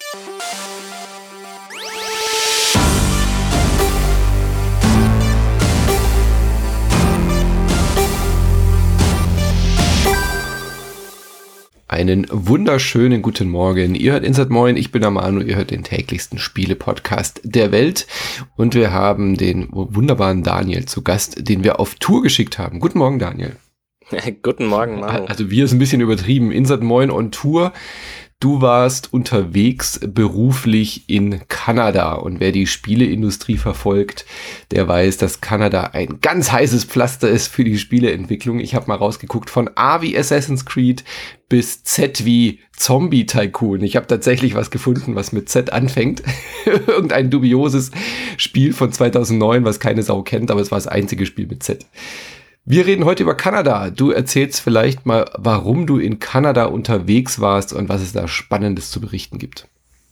Einen wunderschönen guten Morgen. Ihr hört Inside Moin, ich bin der Manu, ihr hört den täglichsten Spiele-Podcast der Welt und wir haben den wunderbaren Daniel zu Gast, den wir auf Tour geschickt haben. Guten Morgen, Daniel. Guten Morgen, Manu. Also wir sind ein bisschen übertrieben. Inside Moin on Tour. Du warst unterwegs beruflich in Kanada und wer die Spieleindustrie verfolgt, der weiß, dass Kanada ein ganz heißes Pflaster ist für die Spieleentwicklung. Ich habe mal rausgeguckt von A wie Assassin's Creed bis Z wie Zombie Tycoon. Ich habe tatsächlich was gefunden, was mit Z anfängt. Irgendein dubioses Spiel von 2009, was keine Sau kennt, aber es war das einzige Spiel mit Z. Wir reden heute über Kanada. Du erzählst vielleicht mal, warum du in Kanada unterwegs warst und was es da Spannendes zu berichten gibt.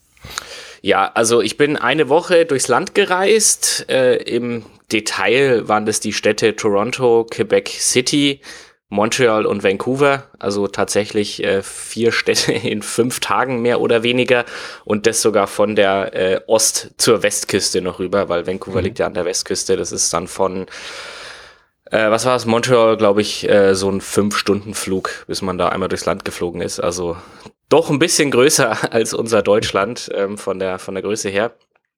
Ja, also ich bin eine Woche durchs Land gereist. Im Detail waren das die Städte Toronto, Quebec City, Montreal und Vancouver. Also tatsächlich 4 Städte in 5 Tagen mehr oder weniger. Und das sogar von der Ost- zur Westküste noch rüber, weil Vancouver liegt ja an der Westküste. Das ist dann von was war es? Montreal, glaube ich, so ein 5-Stunden-Flug, bis man da einmal durchs Land geflogen ist. Also doch ein bisschen größer als unser Deutschland von der Größe her.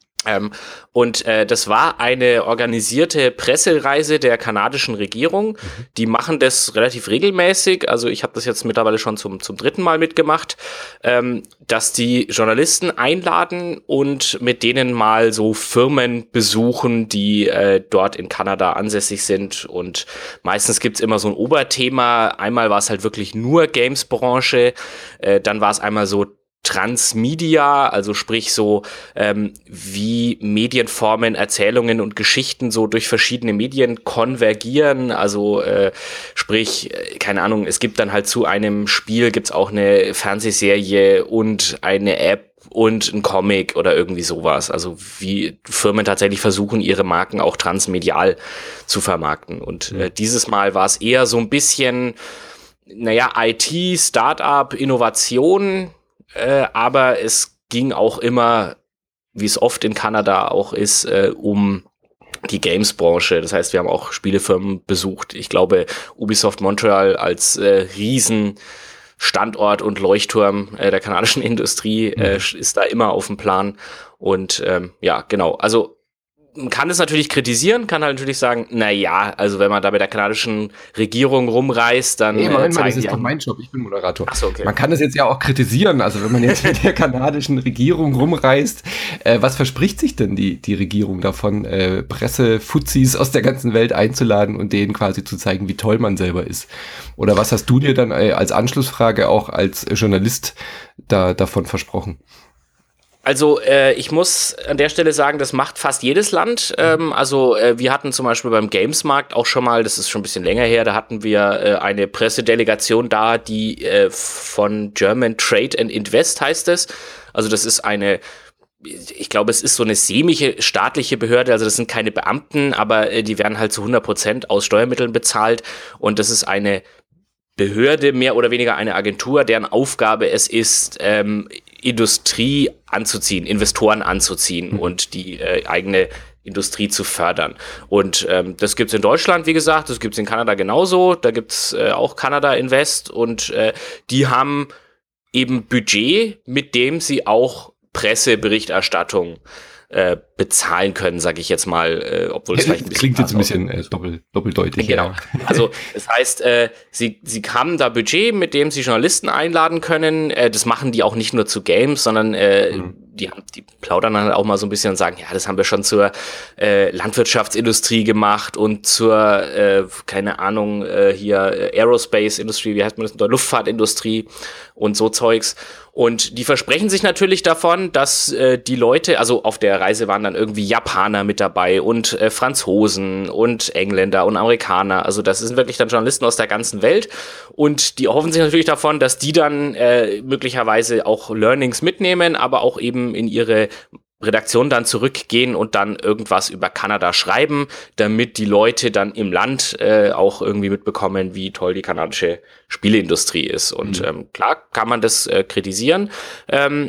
Und das war eine organisierte Pressereise der kanadischen Regierung. Die machen das relativ regelmäßig. Also ich habe das jetzt mittlerweile schon zum 3. Mal mitgemacht, dass die Journalisten einladen und mit denen mal so Firmen besuchen, die dort in Kanada ansässig sind. Und meistens gibt's immer so ein Oberthema. Einmal war es halt wirklich nur Games-Branche. Dann war es einmal so Transmedia, also sprich so wie Medienformen, Erzählungen und Geschichten so durch verschiedene Medien konvergieren, also sprich, keine Ahnung, es gibt dann halt zu einem Spiel gibt's auch eine Fernsehserie und eine App und ein Comic oder irgendwie sowas, also wie Firmen tatsächlich versuchen, ihre Marken auch transmedial zu vermarkten und dieses Mal war es eher so ein bisschen, IT, Startup, Innovation, aber es ging auch immer, wie es oft in Kanada auch ist, um die Games-Branche. Das heißt, wir haben auch Spielefirmen besucht. Ich glaube, Ubisoft Montreal als Riesenstandort und Leuchtturm der kanadischen Industrie ist da immer auf dem Plan. Und ja, genau. Also man kann es natürlich kritisieren, kann halt natürlich sagen, also wenn man da bei der kanadischen Regierung rumreist, dann Moment mal, das ist doch mein Job, ich bin Moderator. Ach so, okay. Man kann es jetzt ja auch kritisieren, also wenn man jetzt mit der kanadischen Regierung rumreist, was verspricht sich denn die Regierung davon, Pressefuzis aus der ganzen Welt einzuladen und denen quasi zu zeigen, wie toll man selber ist? Oder was hast du dir dann als Anschlussfrage auch als Journalist davon versprochen? Also ich muss an der Stelle sagen, das macht fast jedes Land. Wir hatten zum Beispiel beim Gamesmarkt auch schon mal, das ist schon ein bisschen länger her, da hatten wir eine Pressedelegation da, die von German Trade and Invest heißt es. Also das ist ich glaube, es ist so eine semi-staatliche Behörde, also das sind keine Beamten, aber die werden halt zu 100% aus Steuermitteln bezahlt und das ist eine Behörde, mehr oder weniger eine Agentur, deren Aufgabe es ist, Industrie anzuziehen, Investoren anzuziehen und die eigene Industrie zu fördern. Und das gibt's in Deutschland, wie gesagt, das gibt's in Kanada genauso, da gibt's auch Kanada Invest und die haben eben Budget, mit dem sie auch Presseberichterstattung bezahlen können, sage ich jetzt mal, obwohl es vielleicht ein bisschen klingt jetzt ein bisschen doppeldeutig. Genau. Ja. Also das heißt, sie haben da Budget, mit dem sie Journalisten einladen können. Das machen die auch nicht nur zu Games, sondern die plaudern dann auch mal so ein bisschen und sagen, ja, das haben wir schon zur Landwirtschaftsindustrie gemacht und zur, keine Ahnung, hier Aerospace-Industrie, wie heißt man das, der Luftfahrtindustrie und so Zeugs. Und die versprechen sich natürlich davon, dass die Leute, also auf der Reise waren dann irgendwie Japaner mit dabei und Franzosen und Engländer und Amerikaner. Also das sind wirklich dann Journalisten aus der ganzen Welt. Und die erhoffen sich natürlich davon, dass die dann möglicherweise auch Learnings mitnehmen, aber auch eben in ihre Redaktion dann zurückgehen und dann irgendwas über Kanada schreiben, damit die Leute dann im Land auch irgendwie mitbekommen, wie toll die kanadische Spieleindustrie ist. Und klar kann man das kritisieren.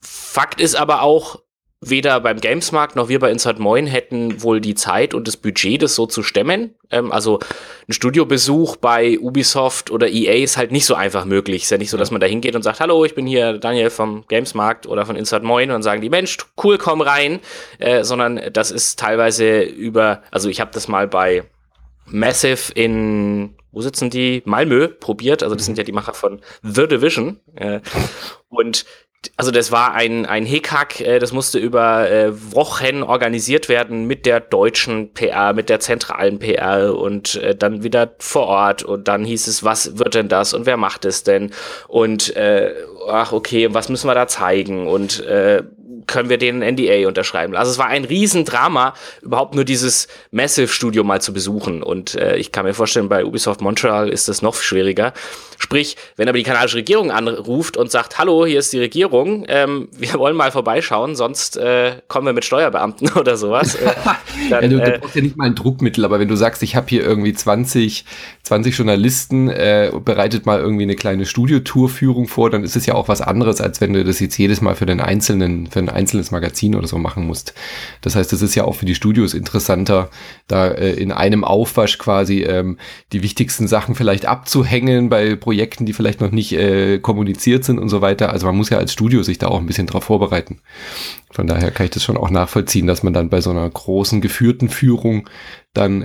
Fakt ist aber auch, weder beim Gamesmarkt noch wir bei Inside Moin hätten wohl die Zeit und das Budget, das so zu stemmen. Also ein Studiobesuch bei Ubisoft oder EA ist halt nicht so einfach möglich. Ist ja nicht so, dass man da hingeht und sagt, hallo, ich bin hier Daniel vom Gamesmarkt oder von Inside Moin, und dann sagen die, Mensch, cool, komm rein. Sondern das ist teilweise also ich habe das mal bei Massive wo sitzen die? Malmö probiert. Also das sind ja die Macher von The Division. Und also das war ein Hickhack, das musste über Wochen organisiert werden mit der deutschen PR, mit der zentralen PR und dann wieder vor Ort, und dann hieß es, was wird denn das und wer macht es denn und okay, was müssen wir da zeigen und können wir den NDA unterschreiben. Also es war ein Riesendrama, überhaupt nur dieses Massive-Studio mal zu besuchen, und ich kann mir vorstellen, bei Ubisoft Montreal ist das noch schwieriger. Sprich, wenn aber die kanadische Regierung anruft und sagt, hallo, hier ist die Regierung, wir wollen mal vorbeischauen, sonst kommen wir mit Steuerbeamten oder sowas. Dann, du brauchst ja nicht mal ein Druckmittel, aber wenn du sagst, ich habe hier irgendwie 20 Journalisten, bereitet mal irgendwie eine kleine Studiotourführung vor, dann ist es ja auch was anderes, als wenn du das jetzt jedes Mal für ein einzelnes Magazin oder so machen musst. Das heißt, es ist ja auch für die Studios interessanter, da in einem Aufwasch quasi die wichtigsten Sachen vielleicht abzuhängen bei Projekten, die vielleicht noch nicht kommuniziert sind und so weiter. Also man muss ja als Studio sich da auch ein bisschen drauf vorbereiten. Von daher kann ich das schon auch nachvollziehen, dass man dann bei so einer großen geführten Führung dann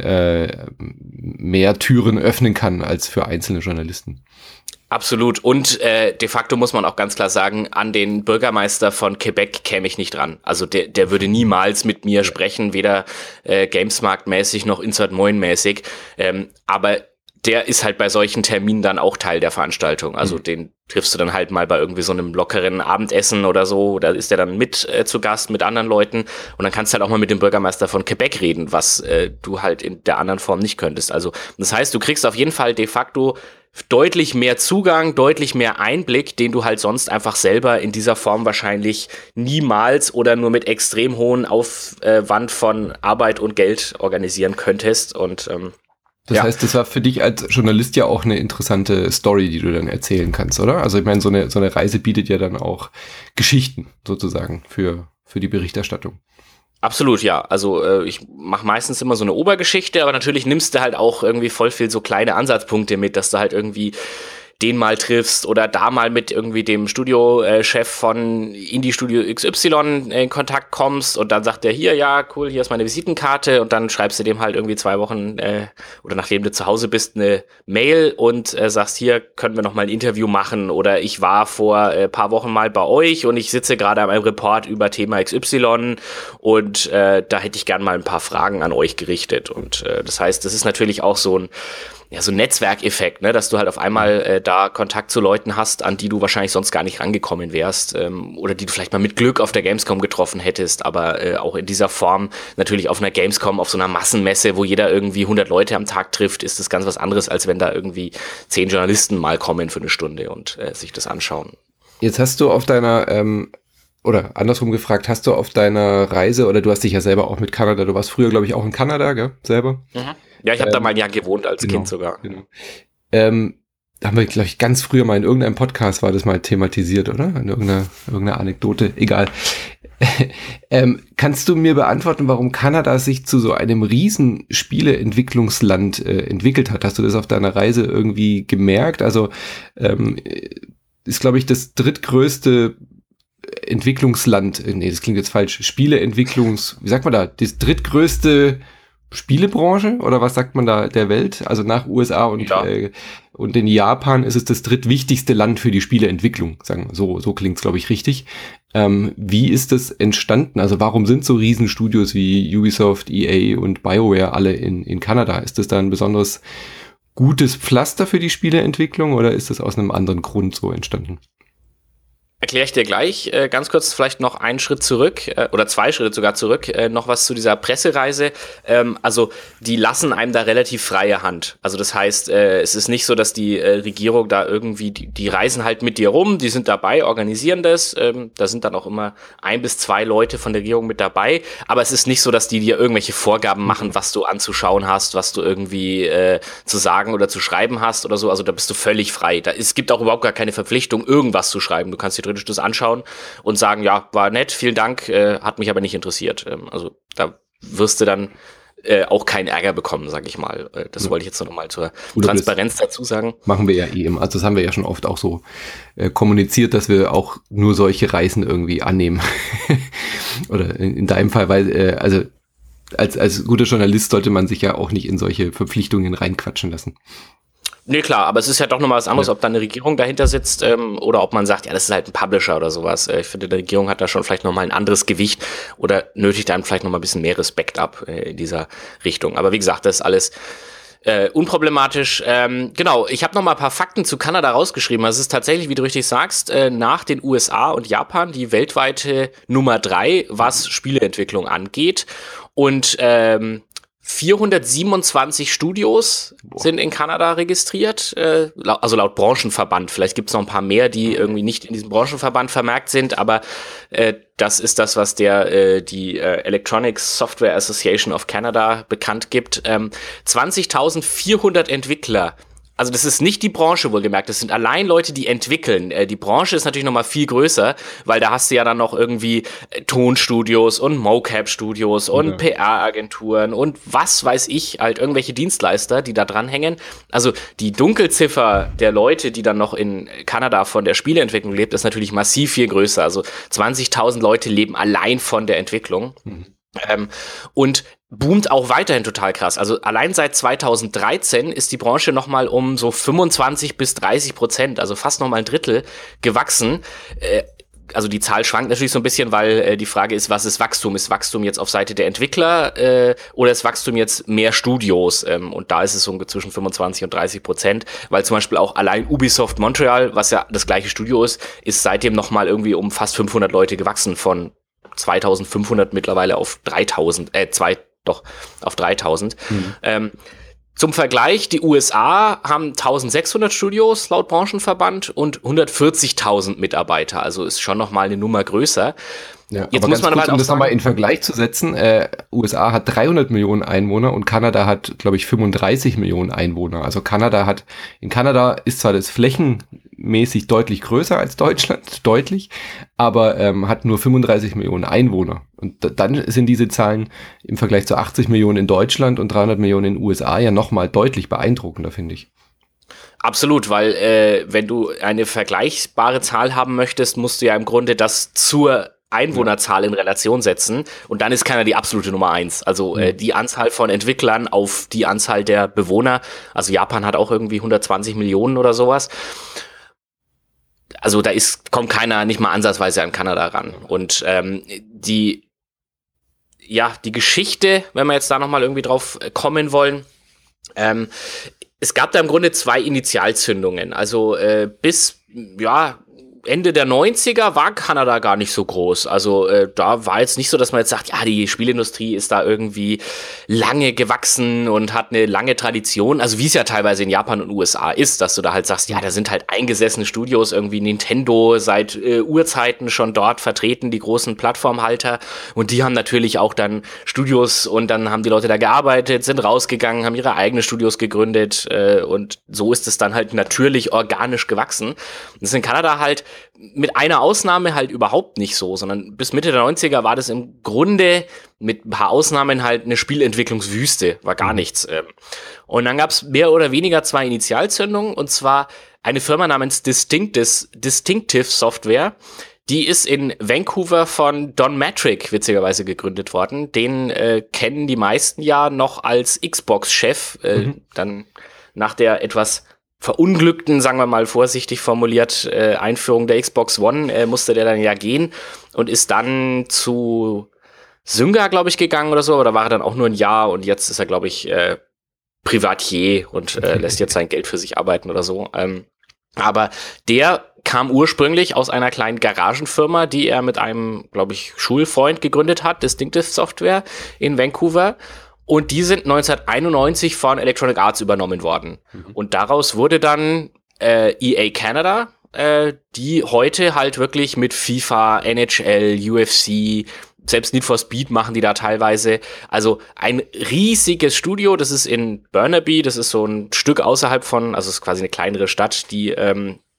mehr Türen öffnen kann als für einzelne Journalisten. Absolut. Und de facto muss man auch ganz klar sagen, an den Bürgermeister von Quebec käme ich nicht ran. Also der würde niemals mit mir sprechen, weder Gamesmarkt-mäßig noch Inside Moin-mäßig. Aber der ist halt bei solchen Terminen dann auch Teil der Veranstaltung. Also den triffst du dann halt mal bei irgendwie so einem lockeren Abendessen oder so. Da ist der dann mit zu Gast mit anderen Leuten. Und dann kannst du halt auch mal mit dem Bürgermeister von Quebec reden, was du halt in der anderen Form nicht könntest. Also das heißt, du kriegst auf jeden Fall de facto deutlich mehr Zugang, deutlich mehr Einblick, den du halt sonst einfach selber in dieser Form wahrscheinlich niemals oder nur mit extrem hohen Aufwand von Arbeit und Geld organisieren könntest. Und das heißt, das war für dich als Journalist ja auch eine interessante Story, die du dann erzählen kannst, oder? Also ich meine, so eine Reise bietet ja dann auch Geschichten sozusagen für die Berichterstattung. Absolut, ja. Also ich mache meistens immer so eine Obergeschichte, aber natürlich nimmst du halt auch irgendwie voll viel so kleine Ansatzpunkte mit, dass du halt irgendwie den mal triffst oder da mal mit irgendwie dem Studiochef von Indie-Studio XY in Kontakt kommst und dann sagt der hier, ja, cool, hier ist meine Visitenkarte, und dann schreibst du dem halt irgendwie 2 Wochen oder nachdem du zu Hause bist eine Mail und sagst, hier können wir noch mal ein Interview machen, oder ich war vor paar Wochen mal bei euch und ich sitze gerade an einem Report über Thema XY und da hätte ich gern mal ein paar Fragen an euch gerichtet, und das heißt, das ist natürlich auch so ein Netzwerkeffekt, ne, dass du halt auf einmal da Kontakt zu Leuten hast, an die du wahrscheinlich sonst gar nicht rangekommen wärst, oder die du vielleicht mal mit Glück auf der Gamescom getroffen hättest, aber auch in dieser Form natürlich auf einer Gamescom, auf so einer Massenmesse, wo jeder irgendwie 100 Leute am Tag trifft, ist das ganz was anderes, als wenn da irgendwie 10 Journalisten mal kommen für eine Stunde und sich das anschauen. Jetzt hast du auf deiner oder andersrum gefragt, hast du auf deiner Reise, oder du hast dich ja selber auch mit Kanada, du warst früher, glaube ich, auch in Kanada, gell, selber? Mhm. Ja, ich habe da mal ein Jahr gewohnt als Kind sogar. Genau. Da haben wir, glaube ich, ganz früher mal in irgendeinem Podcast war das mal thematisiert, oder? In irgendeiner Anekdote, egal. Kannst du mir beantworten, warum Kanada sich zu so einem riesen Spieleentwicklungsland entwickelt hat? Hast du das auf deiner Reise irgendwie gemerkt? Also ist, glaube ich, das drittgrößte Entwicklungsland, nee, das klingt jetzt falsch, wie sagt man da, das drittgrößte Spielebranche, oder was sagt man da, der Welt? Also nach USA und in Japan ist es das drittwichtigste Land für die Spieleentwicklung, sagen so klingt's, glaube ich, richtig. Wie ist das entstanden? Also warum sind so Riesenstudios wie Ubisoft, EA und BioWare alle in Kanada? Ist das da ein besonders gutes Pflaster für die Spieleentwicklung, oder ist das aus einem anderen Grund so entstanden? Erkläre ich dir gleich. Ganz kurz vielleicht noch einen Schritt zurück oder 2 Schritte sogar zurück. Noch was zu dieser Pressereise. Also die lassen einem da relativ freie Hand. Also das heißt, es ist nicht so, dass die Regierung da irgendwie, die reisen halt mit dir rum, die sind dabei, organisieren das. Da sind dann auch immer 1 bis 2 Leute von der Regierung mit dabei. Aber es ist nicht so, dass die dir irgendwelche Vorgaben machen, was du anzuschauen hast, was du irgendwie zu sagen oder zu schreiben hast oder so. Also da bist du völlig frei. Es gibt auch überhaupt gar keine Verpflichtung, irgendwas zu schreiben. Du kannst dir theoretisch das anschauen und sagen, ja, war nett, vielen Dank, hat mich aber nicht interessiert. Also da wirst du dann auch keinen Ärger bekommen, sag ich mal. Das wollte ich jetzt noch mal zur Transparenz dazu sagen. Machen wir ja immer. Also das haben wir ja schon oft auch so kommuniziert, dass wir auch nur solche Reisen irgendwie annehmen. Oder in deinem Fall, weil also als guter Journalist sollte man sich ja auch nicht in solche Verpflichtungen reinquatschen lassen. Nee, klar, aber es ist ja doch nochmal was anderes, ob da eine Regierung dahinter sitzt oder ob man sagt, ja, das ist halt ein Publisher oder sowas. Ich finde, die Regierung hat da schon vielleicht nochmal ein anderes Gewicht oder nötigt einem vielleicht nochmal ein bisschen mehr Respekt ab in dieser Richtung. Aber wie gesagt, das ist alles unproblematisch. Genau, ich habe nochmal ein paar Fakten zu Kanada rausgeschrieben. Also es ist tatsächlich, wie du richtig sagst, nach den USA und Japan die weltweite Nummer 3, was Spieleentwicklung angeht. Und 427 Studios sind in Kanada registriert, also laut Branchenverband. Vielleicht gibt es noch ein paar mehr, die irgendwie nicht in diesem Branchenverband vermerkt sind, aber das ist das, was die Electronic Software Association of Canada bekannt gibt. 20.400 Entwickler. Also das ist nicht die Branche, wohlgemerkt, das sind allein Leute, die entwickeln. Die Branche ist natürlich nochmal viel größer, weil da hast du ja dann noch irgendwie Tonstudios und Mocap-Studios und PR-Agenturen und was weiß ich, halt irgendwelche Dienstleister, die da dranhängen. Also die Dunkelziffer der Leute, die dann noch in Kanada von der Spieleentwicklung lebt, ist natürlich massiv viel größer. Also 20.000 Leute leben allein von der Entwicklung. Und boomt auch weiterhin total krass. Also allein seit 2013 ist die Branche nochmal um so 25-30%, also fast nochmal ein Drittel gewachsen. Also die Zahl schwankt natürlich so ein bisschen, weil die Frage ist, was ist Wachstum? Ist Wachstum jetzt auf Seite der Entwickler oder ist Wachstum jetzt mehr Studios? Und da ist es so zwischen 25 und 30%, weil zum Beispiel auch allein Ubisoft Montreal, was ja das gleiche Studio ist seitdem nochmal irgendwie um fast 500 Leute gewachsen, von 2500 mittlerweile auf 3000, auf 3000. Zum Vergleich, die USA haben 1600 Studios laut Branchenverband und 140.000 Mitarbeiter, also ist schon nochmal eine Nummer größer. Ja, jetzt aber muss man kurz, um das nochmal in Vergleich zu setzen, USA hat 300 Millionen Einwohner und Kanada hat, glaube ich, 35 Millionen Einwohner. Also in Kanada ist zwar das flächenmäßig deutlich größer als Deutschland, deutlich, aber hat nur 35 Millionen Einwohner. Und dann sind diese Zahlen im Vergleich zu 80 Millionen in Deutschland und 300 Millionen in den USA ja nochmal deutlich beeindruckender, finde ich. Absolut, weil wenn du eine vergleichbare Zahl haben möchtest, musst du ja im Grunde das zur Einwohnerzahl in Relation setzen und dann ist Kanada die absolute Nummer 1. Also die Anzahl von Entwicklern auf die Anzahl der Bewohner. Also Japan hat auch irgendwie 120 Millionen oder sowas. Also da kommt keiner nicht mal ansatzweise an Kanada ran. Und die Geschichte, wenn wir jetzt da nochmal irgendwie drauf kommen wollen, es gab da im Grunde 2 Initialzündungen. Also bis Ende der 90er war Kanada gar nicht so groß. Also da war jetzt nicht so, dass man jetzt sagt, ja, die Spielindustrie ist da irgendwie lange gewachsen und hat eine lange Tradition. Also wie es ja teilweise in Japan und USA ist, dass du da halt sagst, ja, da sind halt eingesessene Studios, irgendwie Nintendo seit Urzeiten schon dort vertreten, die großen Plattformhalter. Und die haben natürlich auch dann Studios und dann haben die Leute da gearbeitet, sind rausgegangen, haben ihre eigenen Studios gegründet und so ist es dann halt natürlich organisch gewachsen. Das ist in Kanada halt mit einer Ausnahme halt überhaupt nicht so, sondern bis Mitte der 90er war das im Grunde mit ein paar Ausnahmen halt eine Spielentwicklungswüste, war gar nichts. Und dann gab es mehr oder weniger 2 Initialzündungen, und zwar eine Firma namens Distinctive Software, die ist in Vancouver von Don Mattrick witzigerweise gegründet worden. Den kennen die meisten ja noch als Xbox-Chef, dann nach der etwas verunglückten, sagen wir mal vorsichtig formuliert, Einführung der Xbox One musste der dann ja gehen und ist dann zu Zynga, glaube ich, gegangen oder so, aber da war er dann auch nur ein Jahr und jetzt ist er, glaube ich, Privatier und lässt jetzt sein Geld für sich arbeiten oder so. Aber der kam ursprünglich aus einer kleinen Garagenfirma, die er mit einem, glaube ich, Schulfreund gegründet hat, Distinctive Software in Vancouver. Und die sind 1991 von Electronic Arts übernommen worden. Und daraus wurde dann EA Canada, die heute halt wirklich mit FIFA, NHL, UFC, selbst Need for Speed machen die da teilweise. Also ein riesiges Studio, das ist in Burnaby, das ist so ein Stück außerhalb von, also es ist quasi eine kleinere Stadt, die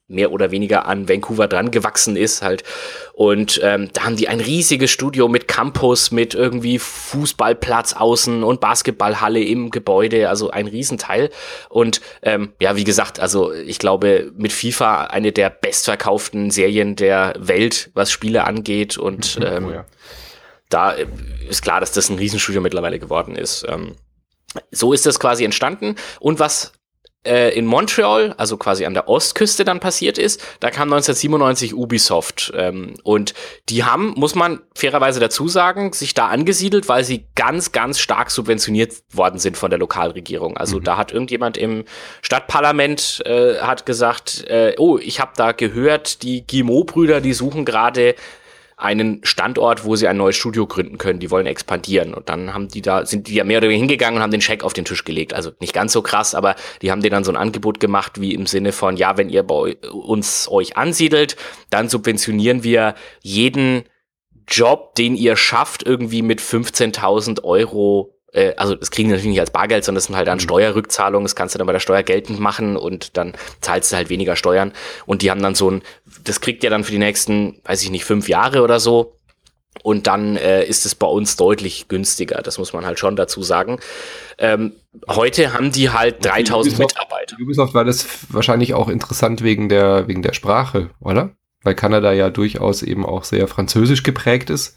mehr oder weniger an Vancouver dran gewachsen ist halt. Und da haben die ein riesiges Studio mit Campus, mit irgendwie Fußballplatz außen und Basketballhalle im Gebäude, also ein Riesenteil. Und ja, wie gesagt, also ich glaube mit FIFA eine der bestverkauften Serien der Welt, was Spiele angeht. Und da ist klar, dass das ein Riesenstudio mittlerweile geworden ist. So ist das quasi entstanden. Und was in Montreal, also quasi an der Ostküste dann passiert ist, da kam 1997 Ubisoft und die haben, muss man fairerweise dazu sagen, sich da angesiedelt, weil sie ganz, ganz stark subventioniert worden sind von der Lokalregierung. Also da hat irgendjemand im Stadtparlament hat gesagt, oh, ich habe da gehört, die Guillemot-Brüder, die suchen gerade einen Standort, wo sie ein neues Studio gründen können. Die wollen expandieren. Und dann sind die ja mehr oder weniger hingegangen und haben den Scheck auf den Tisch gelegt. Also nicht ganz so krass, aber die haben denen dann so ein Angebot gemacht, wie im Sinne von, ja, wenn ihr bei euch ansiedelt, dann subventionieren wir jeden Job, den ihr schafft, irgendwie mit 15.000 Euro. Also das kriegen die natürlich nicht als Bargeld, sondern das sind halt dann Steuerrückzahlungen, das kannst du dann bei der Steuer geltend machen und dann zahlst du halt weniger Steuern und die haben dann das kriegt ihr dann für die nächsten, weiß ich nicht, 5 Jahre oder so und dann ist es bei uns deutlich günstiger, das muss man halt schon dazu sagen. Heute haben die halt 3.000 Mitarbeiter. Ubisoft war das wahrscheinlich auch interessant wegen der Sprache, oder? Weil Kanada ja durchaus eben auch sehr französisch geprägt ist.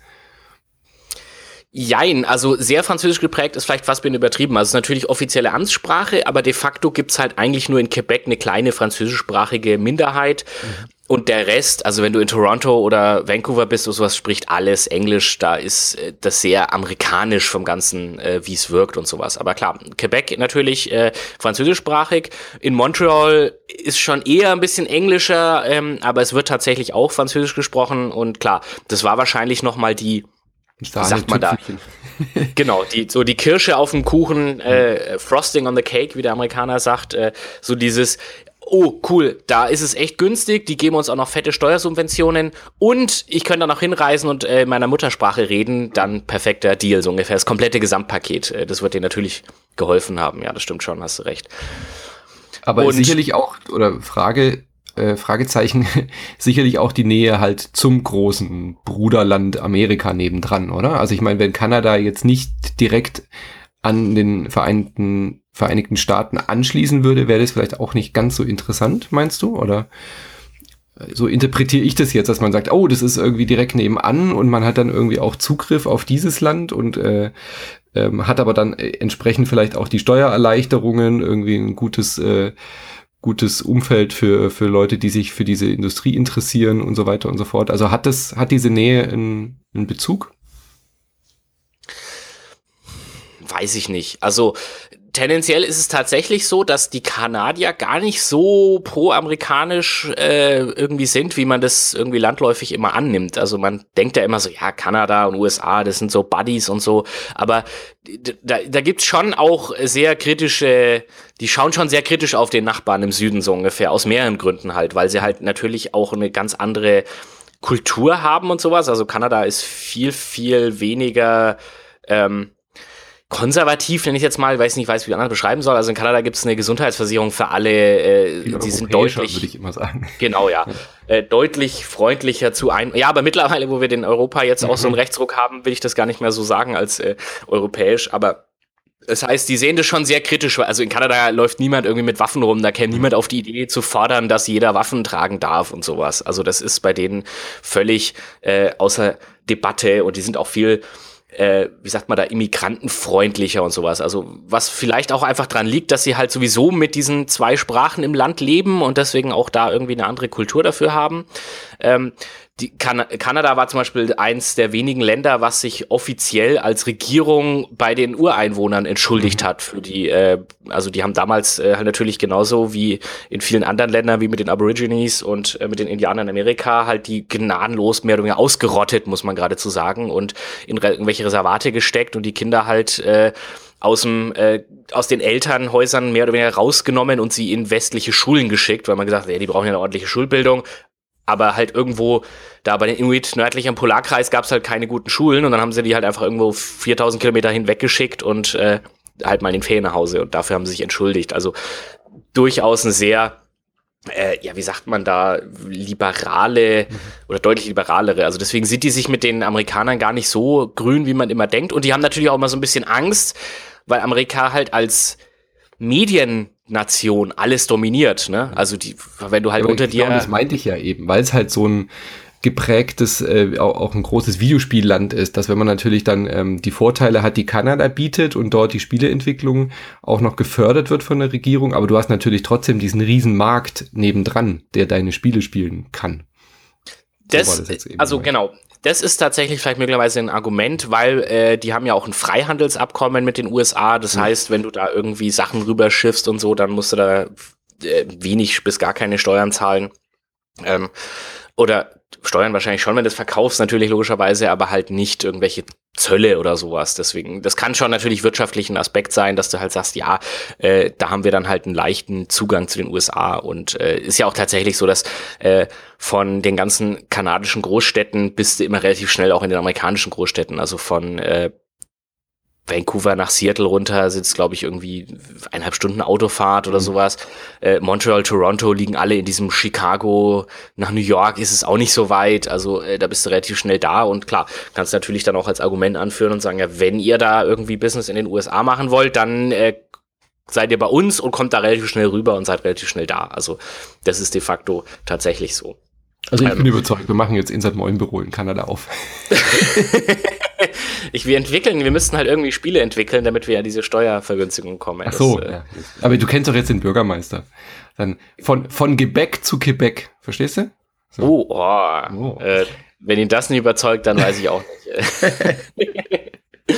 Jein, also sehr französisch geprägt ist vielleicht fast ein bisschen übertrieben. Also es ist natürlich offizielle Amtssprache, aber de facto gibt's halt eigentlich nur in Quebec eine kleine französischsprachige Minderheit. Und der Rest, also wenn du in Toronto oder Vancouver bist oder sowas, spricht alles Englisch. Da ist das sehr amerikanisch vom Ganzen, wie es wirkt und sowas. Aber klar, Quebec natürlich französischsprachig. In Montreal ist schon eher ein bisschen englischer, aber es wird tatsächlich auch Französisch gesprochen. Und klar, das war wahrscheinlich nochmal wie sagt man da? Genau, die Kirsche auf dem Kuchen, Frosting on the Cake, wie der Amerikaner sagt, so dieses, oh cool, da ist es echt günstig, die geben uns auch noch fette Steuersubventionen und ich könnte dann auch hinreisen und in meiner Muttersprache reden, dann perfekter Deal, so ungefähr, das komplette Gesamtpaket, das wird dir natürlich geholfen haben, ja, das stimmt schon, hast du recht. Aber und sicherlich auch, oder Fragezeichen, sicherlich auch die Nähe halt zum großen Bruderland Amerika nebendran, oder? Also ich meine, wenn Kanada jetzt nicht direkt an den Vereinigten Staaten anschließen würde, wäre das vielleicht auch nicht ganz so interessant, meinst du? Oder so interpretiere ich das jetzt, dass man sagt, oh, das ist irgendwie direkt nebenan und man hat dann irgendwie auch Zugriff auf dieses Land und hat aber dann entsprechend vielleicht auch die Steuererleichterungen, irgendwie ein gutes Umfeld für Leute, die sich für diese Industrie interessieren und so weiter und so fort. Also hat diese Nähe einen Bezug? Weiß ich nicht. Also tendenziell ist es tatsächlich so, dass die Kanadier gar nicht so pro-amerikanisch irgendwie sind, wie man das irgendwie landläufig immer annimmt. Also man denkt ja immer so, ja, Kanada und USA, das sind so Buddies und so. Aber da gibt's schon auch sehr kritische, die schauen schon sehr kritisch auf den Nachbarn im Süden so ungefähr, aus mehreren Gründen halt, weil sie halt natürlich auch eine ganz andere Kultur haben und sowas. Also Kanada ist viel, viel weniger konservativ, nenne ich jetzt mal, weiß nicht, wie ich anders beschreiben soll. Also in Kanada gibt es eine Gesundheitsversicherung für alle, die sind deutlich, würde ich immer sagen. Genau, ja. Deutlich freundlicher ja, aber mittlerweile, wo wir in Europa jetzt auch so einen Rechtsruck haben, will ich das gar nicht mehr so sagen als europäisch, aber das heißt, die sehen das schon sehr kritisch, also in Kanada läuft niemand irgendwie mit Waffen rum, da käme niemand auf die Idee zu fordern, dass jeder Waffen tragen darf und sowas. Also das ist bei denen völlig außer Debatte und die sind auch viel wie sagt man da, immigrantenfreundlicher und sowas. Also was vielleicht auch einfach dran liegt, dass sie halt sowieso mit diesen 2 Sprachen im Land leben und deswegen auch da irgendwie eine andere Kultur dafür haben. Kanada war zum Beispiel eins der wenigen Länder, was sich offiziell als Regierung bei den Ureinwohnern entschuldigt hat für die, also die haben damals halt natürlich genauso wie in vielen anderen Ländern, wie mit den Aborigines und mit den Indianern in Amerika, halt die gnadenlos mehr oder weniger ausgerottet, muss man geradezu sagen, und in irgendwelche Reservate gesteckt und die Kinder halt aus den Elternhäusern mehr oder weniger rausgenommen und sie in westliche Schulen geschickt, weil man gesagt hat, ja, die brauchen ja eine ordentliche Schulbildung. Aber halt irgendwo, da bei den Inuit nördlich am Polarkreis gab es halt keine guten Schulen und dann haben sie die halt einfach irgendwo 4.000 Kilometer hinweggeschickt und halt mal in den Ferien nach Hause und dafür haben sie sich entschuldigt. Also durchaus eine sehr wie sagt man da, liberale oder deutlich liberalere. Also deswegen sind die sich mit den Amerikanern gar nicht so grün, wie man immer denkt. Und die haben natürlich auch immer so ein bisschen Angst, weil Amerika halt als Mediennation alles dominiert, ne? Also wenn du halt unter dir... Genau, das meinte ich ja eben, weil es halt so ein geprägtes, auch ein großes Videospielland ist, dass wenn man natürlich dann die Vorteile hat, die Kanada bietet und dort die Spieleentwicklung auch noch gefördert wird von der Regierung, aber du hast natürlich trotzdem diesen riesen Markt nebendran, der deine Spiele spielen kann. Genau. Das ist tatsächlich vielleicht möglicherweise ein Argument, weil die haben ja auch ein Freihandelsabkommen mit den USA. Das heißt, wenn du da irgendwie Sachen rüberschiffst und so, dann musst du da wenig bis gar keine Steuern zahlen. Oder Steuern wahrscheinlich schon, wenn du es verkaufst, natürlich logischerweise, aber halt nicht irgendwelche Zölle oder sowas. Deswegen, das kann schon natürlich wirtschaftlich ein Aspekt sein, dass du halt sagst, ja, da haben wir dann halt einen leichten Zugang zu den USA. Und ist ja auch tatsächlich so, dass von den ganzen kanadischen Großstädten bist du immer relativ schnell auch in den amerikanischen Großstädten. Also von Vancouver nach Seattle runter sind es, glaube ich, irgendwie 1,5 Stunden Autofahrt oder sowas. Montreal, Toronto liegen alle in diesem Chicago. Nach New York ist es auch nicht so weit. Also da bist du relativ schnell da. Und klar, kannst natürlich dann auch als Argument anführen und sagen, ja, wenn ihr da irgendwie Business in den USA machen wollt, dann seid ihr bei uns und kommt da relativ schnell rüber und seid relativ schnell da. Also das ist de facto tatsächlich so. Also ich bin überzeugt, wir machen jetzt Inside Moin Büro in Kanada auf. Wir müssten halt irgendwie Spiele entwickeln, damit wir ja diese Steuervergünstigung kommen. Ach so, ja. Aber du kennst doch jetzt den Bürgermeister. Dann von Quebec zu Quebec, verstehst du? So. Wenn ihn das nicht überzeugt, dann weiß ich auch nicht.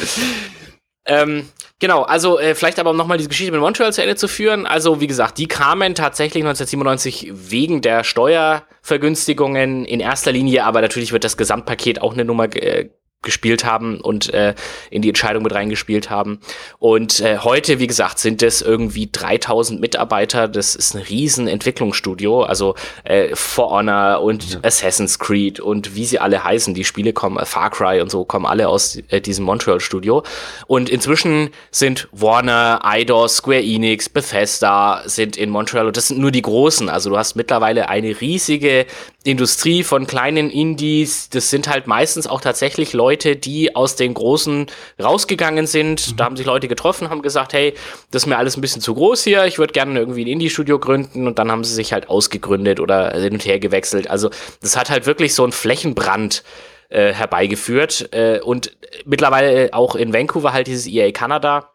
Genau, also vielleicht aber um nochmal diese Geschichte mit Montreal zu Ende zu führen. Also wie gesagt, die kamen tatsächlich 1997 wegen der Steuervergünstigungen in erster Linie, aber natürlich wird das Gesamtpaket auch eine Nummer gespielt haben und in die Entscheidung mit reingespielt haben. Und heute, wie gesagt, sind es irgendwie 3000 Mitarbeiter. Das ist ein riesen Entwicklungsstudio. Also For Honor und Assassin's Creed und wie sie alle heißen. Die Spiele kommen, Far Cry und so, kommen alle aus diesem Montreal-Studio. Und inzwischen sind Warner, Eidos, Square Enix, Bethesda sind in Montreal. Und das sind nur die Großen. Also du hast mittlerweile eine riesige Industrie von kleinen Indies. Das sind halt meistens auch tatsächlich Leute, die aus den Großen rausgegangen sind. Da haben sich Leute getroffen, haben gesagt, hey, das ist mir alles ein bisschen zu groß hier, ich würde gerne irgendwie ein Indie-Studio gründen, und dann haben sie sich halt ausgegründet oder hin und her gewechselt. Also das hat halt wirklich so einen Flächenbrand herbeigeführt, und mittlerweile auch in Vancouver halt dieses EA Canada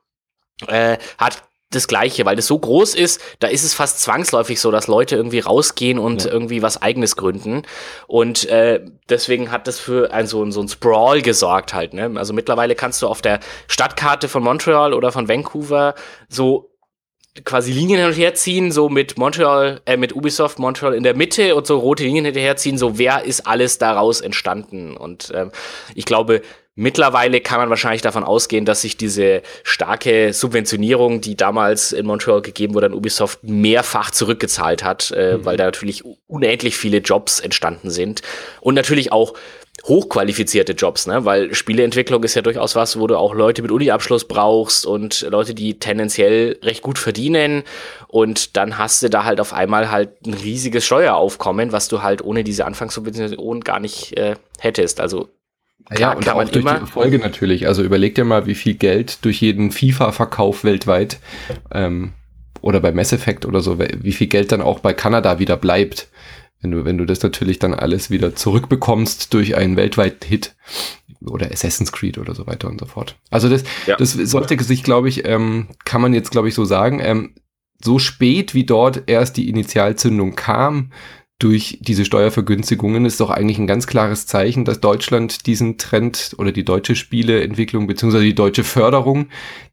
hat das Gleiche, weil das so groß ist, da ist es fast zwangsläufig so, dass Leute irgendwie rausgehen und irgendwie was Eigenes gründen. Und deswegen hat das für so ein Sprawl gesorgt halt, ne? Also mittlerweile kannst du auf der Stadtkarte von Montreal oder von Vancouver so quasi Linien hin und her ziehen, so mit Ubisoft Montreal in der Mitte und so rote Linien hinterherziehen, so wer ist alles daraus entstanden. Und ich glaube, mittlerweile kann man wahrscheinlich davon ausgehen, dass sich diese starke Subventionierung, die damals in Montreal gegeben wurde an Ubisoft, mehrfach zurückgezahlt hat, weil da natürlich unendlich viele Jobs entstanden sind. Und natürlich auch hochqualifizierte Jobs, ne? Weil Spieleentwicklung ist ja durchaus was, wo du auch Leute mit Uni-Abschluss brauchst und Leute, die tendenziell recht gut verdienen, und dann hast du da halt auf einmal halt ein riesiges Steueraufkommen, was du halt ohne diese Anfangssubvention gar nicht hättest. Also ja, und auch durch die Erfolge natürlich. Also überleg dir mal, wie viel Geld durch jeden FIFA-Verkauf weltweit oder bei Mass Effect oder so, wie viel Geld dann auch bei Kanada wieder bleibt. Wenn du das natürlich dann alles wieder zurückbekommst durch einen weltweiten Hit oder Assassin's Creed oder so weiter und so fort. Also das sollte sich, glaube ich, kann man jetzt, glaube ich, so sagen, so spät wie dort erst die Initialzündung kam durch diese Steuervergünstigungen, ist doch eigentlich ein ganz klares Zeichen, dass Deutschland diesen Trend oder die deutsche Spieleentwicklung beziehungsweise die deutsche Förderung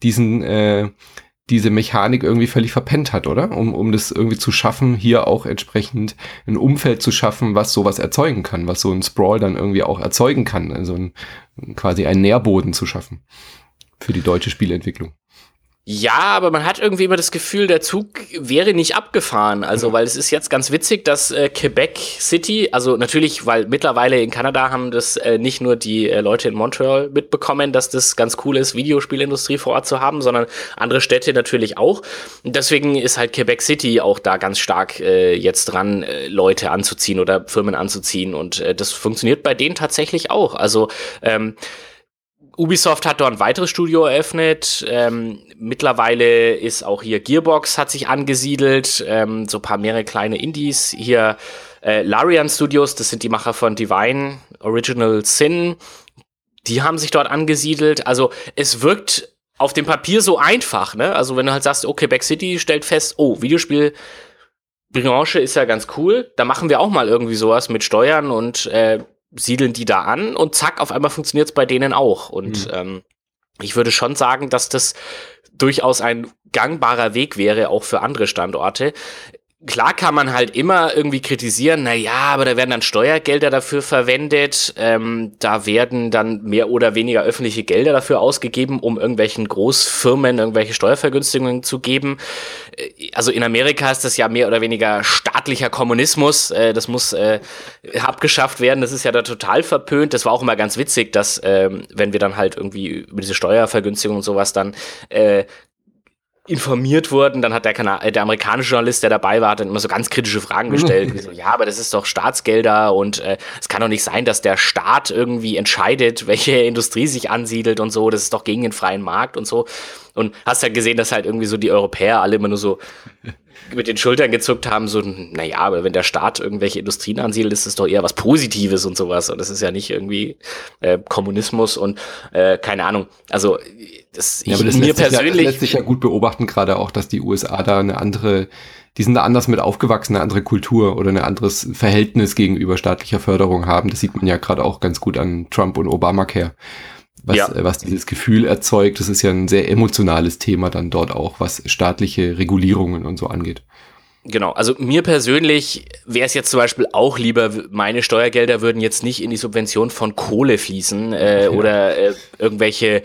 diese Mechanik irgendwie völlig verpennt hat, oder? Um das irgendwie zu schaffen, hier auch entsprechend ein Umfeld zu schaffen, was sowas erzeugen kann, was so ein Sprawl dann irgendwie auch erzeugen kann, also quasi einen Nährboden zu schaffen für die deutsche Spieleentwicklung. Ja, aber man hat irgendwie immer das Gefühl, der Zug wäre nicht abgefahren. Also, weil es ist jetzt ganz witzig, dass Quebec City, also natürlich, weil mittlerweile in Kanada haben das nicht nur die Leute in Montreal mitbekommen, dass das ganz cool ist, Videospielindustrie vor Ort zu haben, sondern andere Städte natürlich auch. Und deswegen ist halt Quebec City auch da ganz stark jetzt dran, Leute anzuziehen oder Firmen anzuziehen. Und das funktioniert bei denen tatsächlich auch. Also, Ubisoft hat dort ein weiteres Studio eröffnet. Mittlerweile ist auch hier Gearbox hat sich angesiedelt. So ein paar mehrere kleine Indies. Hier Larian Studios, das sind die Macher von Divine, Original Sin. Die haben sich dort angesiedelt. Also es wirkt auf dem Papier so einfach, ne? Also wenn du halt sagst, okay, Quebec City stellt fest, oh, Videospielbranche ist ja ganz cool. Da machen wir auch mal irgendwie sowas mit Steuern und siedeln die da an und zack, auf einmal funktioniert es bei denen auch. Und ich würde schon sagen, dass das durchaus ein gangbarer Weg wäre, auch für andere Standorte. Klar kann man halt immer irgendwie kritisieren, naja, aber da werden dann Steuergelder dafür verwendet, da werden dann mehr oder weniger öffentliche Gelder dafür ausgegeben, um irgendwelchen Großfirmen irgendwelche Steuervergünstigungen zu geben. Also in Amerika ist das ja mehr oder weniger staatlicher Kommunismus, das muss abgeschafft werden, das ist ja da total verpönt. Das war auch immer ganz witzig, dass wenn wir dann halt irgendwie über diese Steuervergünstigung und sowas dann informiert wurden, dann hat der amerikanische Journalist, der dabei war, dann immer so ganz kritische Fragen gestellt. Wie so, ja, aber das ist doch Staatsgelder und es kann doch nicht sein, dass der Staat irgendwie entscheidet, welche Industrie sich ansiedelt und so. Das ist doch gegen den freien Markt und so. Und hast halt gesehen, dass halt irgendwie so die Europäer alle immer nur so mit den Schultern gezuckt haben, so, naja, aber wenn der Staat irgendwelche Industrien ansiedelt, ist das doch eher was Positives und sowas. Und das ist ja nicht irgendwie Kommunismus und keine Ahnung. Also das lässt sich ja gut beobachten, gerade auch, dass die USA da die sind da anders mit aufgewachsen, eine andere Kultur oder ein anderes Verhältnis gegenüber staatlicher Förderung haben. Das sieht man ja gerade auch ganz gut an Trump und Obamacare. Was dieses Gefühl erzeugt, das ist ja ein sehr emotionales Thema dann dort auch, was staatliche Regulierungen und so angeht. Genau, also mir persönlich wäre es jetzt zum Beispiel auch lieber, meine Steuergelder würden jetzt nicht in die Subvention von Kohle fließen oder irgendwelche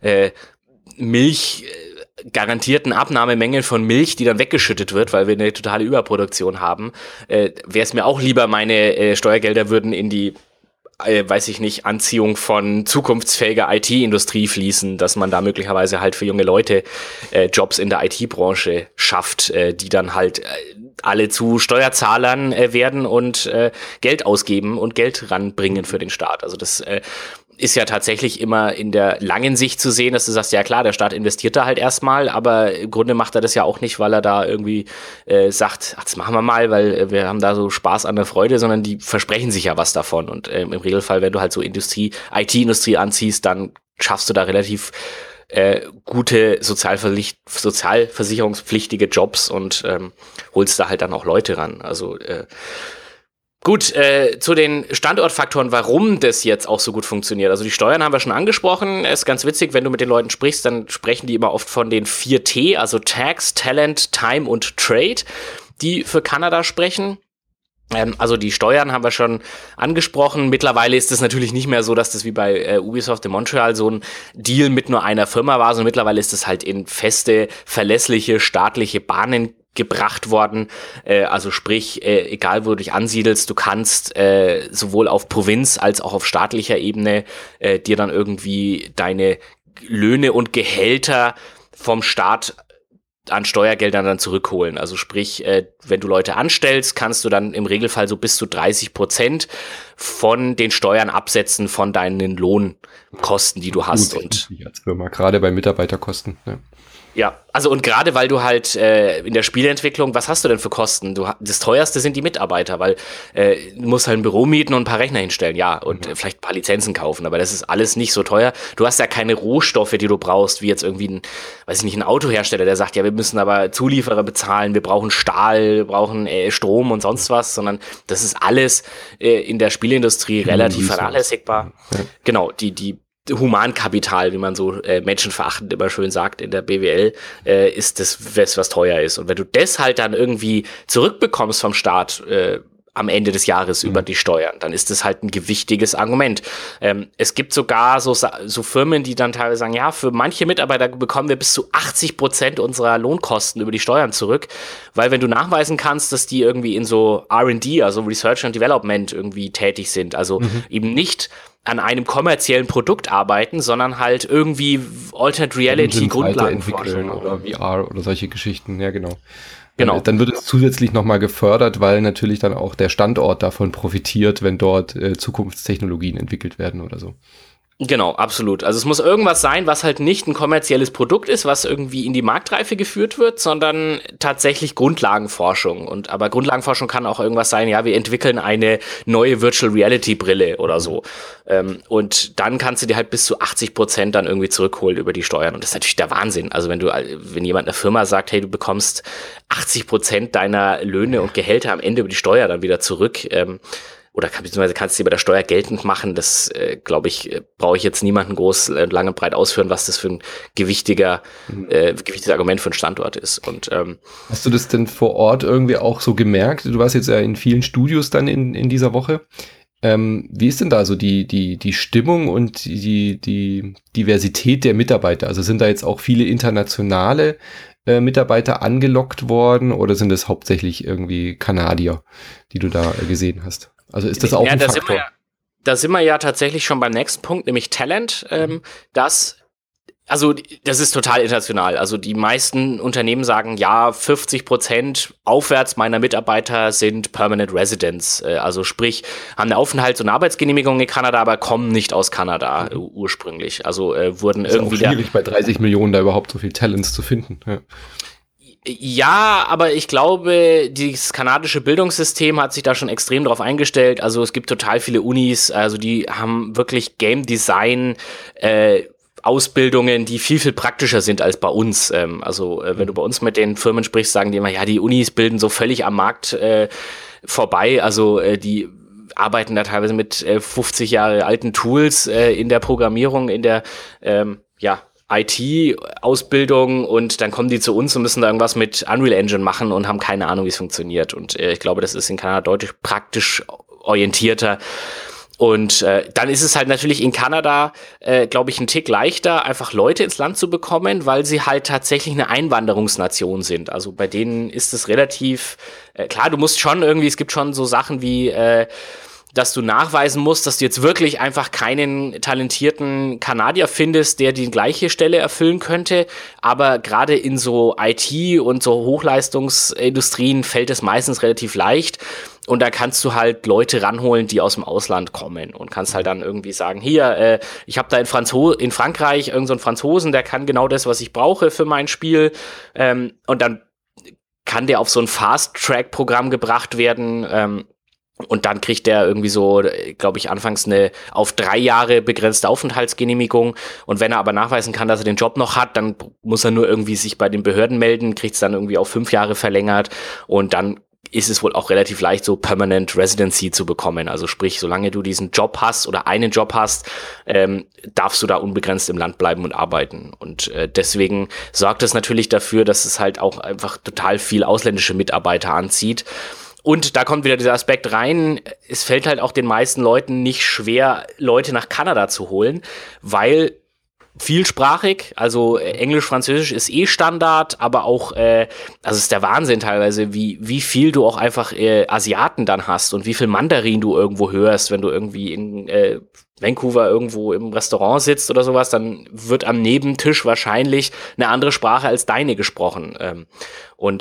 Milch garantierten Abnahmemengen von Milch, die dann weggeschüttet wird, weil wir eine totale Überproduktion haben. Wäre es mir auch lieber, meine Steuergelder würden in die weiß ich nicht, Anziehung von zukunftsfähiger IT-Industrie fließen, dass man da möglicherweise halt für junge Leute Jobs in der IT-Branche schafft, die dann halt alle zu Steuerzahlern werden und Geld ausgeben und Geld ranbringen für den Staat. Also das ist ja tatsächlich immer in der langen Sicht zu sehen, dass du sagst, ja klar, der Staat investiert da halt erstmal, aber im Grunde macht er das ja auch nicht, weil er da irgendwie sagt, ach, das machen wir mal, weil wir haben da so Spaß an der Freude, sondern die versprechen sich ja was davon. Und im Regelfall, wenn du halt so IT-Industrie anziehst, dann schaffst du da relativ gute sozialversicherungspflichtige Jobs und holst da halt dann auch Leute ran. Also gut, zu den Standortfaktoren, warum das jetzt auch so gut funktioniert. Also die Steuern haben wir schon angesprochen. Es ist ganz witzig, wenn du mit den Leuten sprichst, dann sprechen die immer oft von den 4T, also Tax, Talent, Time und Trade, die für Kanada sprechen. Also die Steuern haben wir schon angesprochen. Mittlerweile ist es natürlich nicht mehr so, dass das wie bei Ubisoft in Montreal so ein Deal mit nur einer Firma war, sondern mittlerweile ist es halt in feste, verlässliche, staatliche Bahnen gebracht worden, also sprich, egal wo du dich ansiedelst, du kannst sowohl auf Provinz als auch auf staatlicher Ebene dir dann irgendwie deine Löhne und Gehälter vom Staat an Steuergeldern dann zurückholen. Also sprich, wenn du Leute anstellst, kannst du dann im Regelfall so bis zu 30% von den Steuern absetzen von deinen Lohnkosten, die du hast. Und als Firma, gerade bei Mitarbeiterkosten. Ja. Ja, also und gerade weil du halt in der Spieleentwicklung, was hast du denn für Kosten? Das teuerste sind die Mitarbeiter, weil du musst halt ein Büro mieten und ein paar Rechner hinstellen, ja, und vielleicht ein paar Lizenzen kaufen, aber das ist alles nicht so teuer. Du hast ja keine Rohstoffe, die du brauchst, wie jetzt irgendwie ein Autohersteller, der sagt, ja, wir müssen aber Zulieferer bezahlen, wir brauchen Stahl, wir brauchen Strom und sonst was, sondern das ist alles in der Spieleindustrie relativ vernachlässigbar. Ja. Genau, die Humankapital, wie man so menschenverachtend immer schön sagt in der BWL, ist das, was teuer ist. Und wenn du das halt dann irgendwie zurückbekommst vom Staat am Ende des Jahres über die Steuern. Dann ist das halt ein gewichtiges Argument. Es gibt sogar so Firmen, die dann teilweise sagen, ja, für manche Mitarbeiter bekommen wir bis zu 80% unserer Lohnkosten über die Steuern zurück, weil wenn du nachweisen kannst, dass die irgendwie in so R&D, also Research and Development irgendwie tätig sind, also eben nicht an einem kommerziellen Produkt arbeiten, sondern halt irgendwie Alternate Reality Grundlagenforschung oder VR oder solche Geschichten, ja genau. Dann wird es zusätzlich nochmal gefördert, weil natürlich dann auch der Standort davon profitiert, wenn dort Zukunftstechnologien entwickelt werden oder so. Genau, absolut. Also es muss irgendwas sein, was halt nicht ein kommerzielles Produkt ist, was irgendwie in die Marktreife geführt wird, sondern tatsächlich Grundlagenforschung. Aber Grundlagenforschung kann auch irgendwas sein, ja, wir entwickeln eine neue Virtual Reality Brille oder so. Und dann kannst du dir halt bis zu 80% dann irgendwie zurückholen über die Steuern. Und das ist natürlich der Wahnsinn. Also wenn jemand einer Firma sagt, hey, du bekommst 80% deiner Löhne und Gehälter am Ende über die Steuer dann wieder zurück, oder beziehungsweise kannst du sie bei der Steuer geltend machen. Das, glaube ich, brauche ich jetzt niemanden groß lang und breit ausführen, was das für ein gewichtiges Argument für einen Standort ist. Und hast du das denn vor Ort irgendwie auch so gemerkt? Du warst jetzt ja in vielen Studios dann in dieser Woche. Wie ist denn da so die Stimmung und die Diversität der Mitarbeiter? Also sind da jetzt auch viele internationale Mitarbeiter angelockt worden oder sind es hauptsächlich irgendwie Kanadier, die du da gesehen hast? Also ist das auch ein Faktor? Da sind wir ja tatsächlich schon beim nächsten Punkt, nämlich Talent. Das ist total international. Also die meisten Unternehmen sagen, ja, 50% aufwärts meiner Mitarbeiter sind Permanent Residents. Also sprich, haben eine Aufenthalts- und Arbeitsgenehmigung in Kanada, aber kommen nicht aus Kanada ursprünglich. Also wurden ist irgendwie auch schwierig, bei 30 Millionen da überhaupt so viel Talents zu finden. Ja, aber ich glaube, dieses kanadische Bildungssystem hat sich da schon extrem drauf eingestellt. Also es gibt total viele Unis, also die haben wirklich Game Design Ausbildungen, die viel, viel praktischer sind als bei uns. Wenn du bei uns mit den Firmen sprichst, sagen die immer, ja, die Unis bilden so völlig am Markt vorbei. Also die arbeiten da teilweise mit 50 Jahre alten Tools in der Programmierung, in der IT-Ausbildung und dann kommen die zu uns und müssen da irgendwas mit Unreal Engine machen und haben keine Ahnung, wie es funktioniert. Und ich glaube, das ist in Kanada deutlich praktisch orientierter. Und dann ist es halt natürlich in Kanada, glaube ich, ein Tick leichter, einfach Leute ins Land zu bekommen, weil sie halt tatsächlich eine Einwanderungsnation sind. Also bei denen ist es relativ, klar, du musst schon irgendwie, es gibt schon so Sachen wie dass du nachweisen musst, dass du jetzt wirklich einfach keinen talentierten Kanadier findest, der die gleiche Stelle erfüllen könnte. Aber gerade in so IT und so Hochleistungsindustrien fällt es meistens relativ leicht. Und da kannst du halt Leute ranholen, die aus dem Ausland kommen und kannst halt dann irgendwie sagen, hier, ich habe da in Frankreich irgend so einen Franzosen, der kann genau das, was ich brauche für mein Spiel. Und dann kann der auf so ein Fast-Track-Programm gebracht werden, und dann kriegt der irgendwie so, glaube ich, anfangs eine auf 3 Jahre begrenzte Aufenthaltsgenehmigung. Und wenn er aber nachweisen kann, dass er den Job noch hat, dann muss er nur irgendwie sich bei den Behörden melden, kriegt es dann irgendwie auf 5 Jahre verlängert. Und dann ist es wohl auch relativ leicht, so Permanent Residency zu bekommen. Also sprich, solange du diesen Job hast oder einen Job hast, darfst du da unbegrenzt im Land bleiben und arbeiten. Und deswegen sorgt es natürlich dafür, dass es halt auch einfach total viel ausländische Mitarbeiter anzieht. Und da kommt wieder dieser Aspekt rein, es fällt halt auch den meisten Leuten nicht schwer, Leute nach Kanada zu holen, weil vielsprachig, also Englisch, Französisch ist Standard, aber auch, also es ist der Wahnsinn teilweise, wie viel du auch einfach Asiaten dann hast und wie viel Mandarin du irgendwo hörst, wenn du irgendwie in Vancouver irgendwo im Restaurant sitzt oder sowas, dann wird am Nebentisch wahrscheinlich eine andere Sprache als deine gesprochen. Und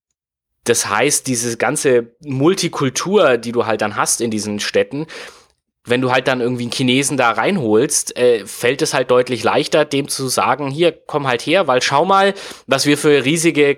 das heißt, diese ganze Multikultur, die du halt dann hast in diesen Städten, wenn du halt dann irgendwie einen Chinesen da reinholst, fällt es halt deutlich leichter, dem zu sagen, hier, komm halt her, weil schau mal, was wir für riesige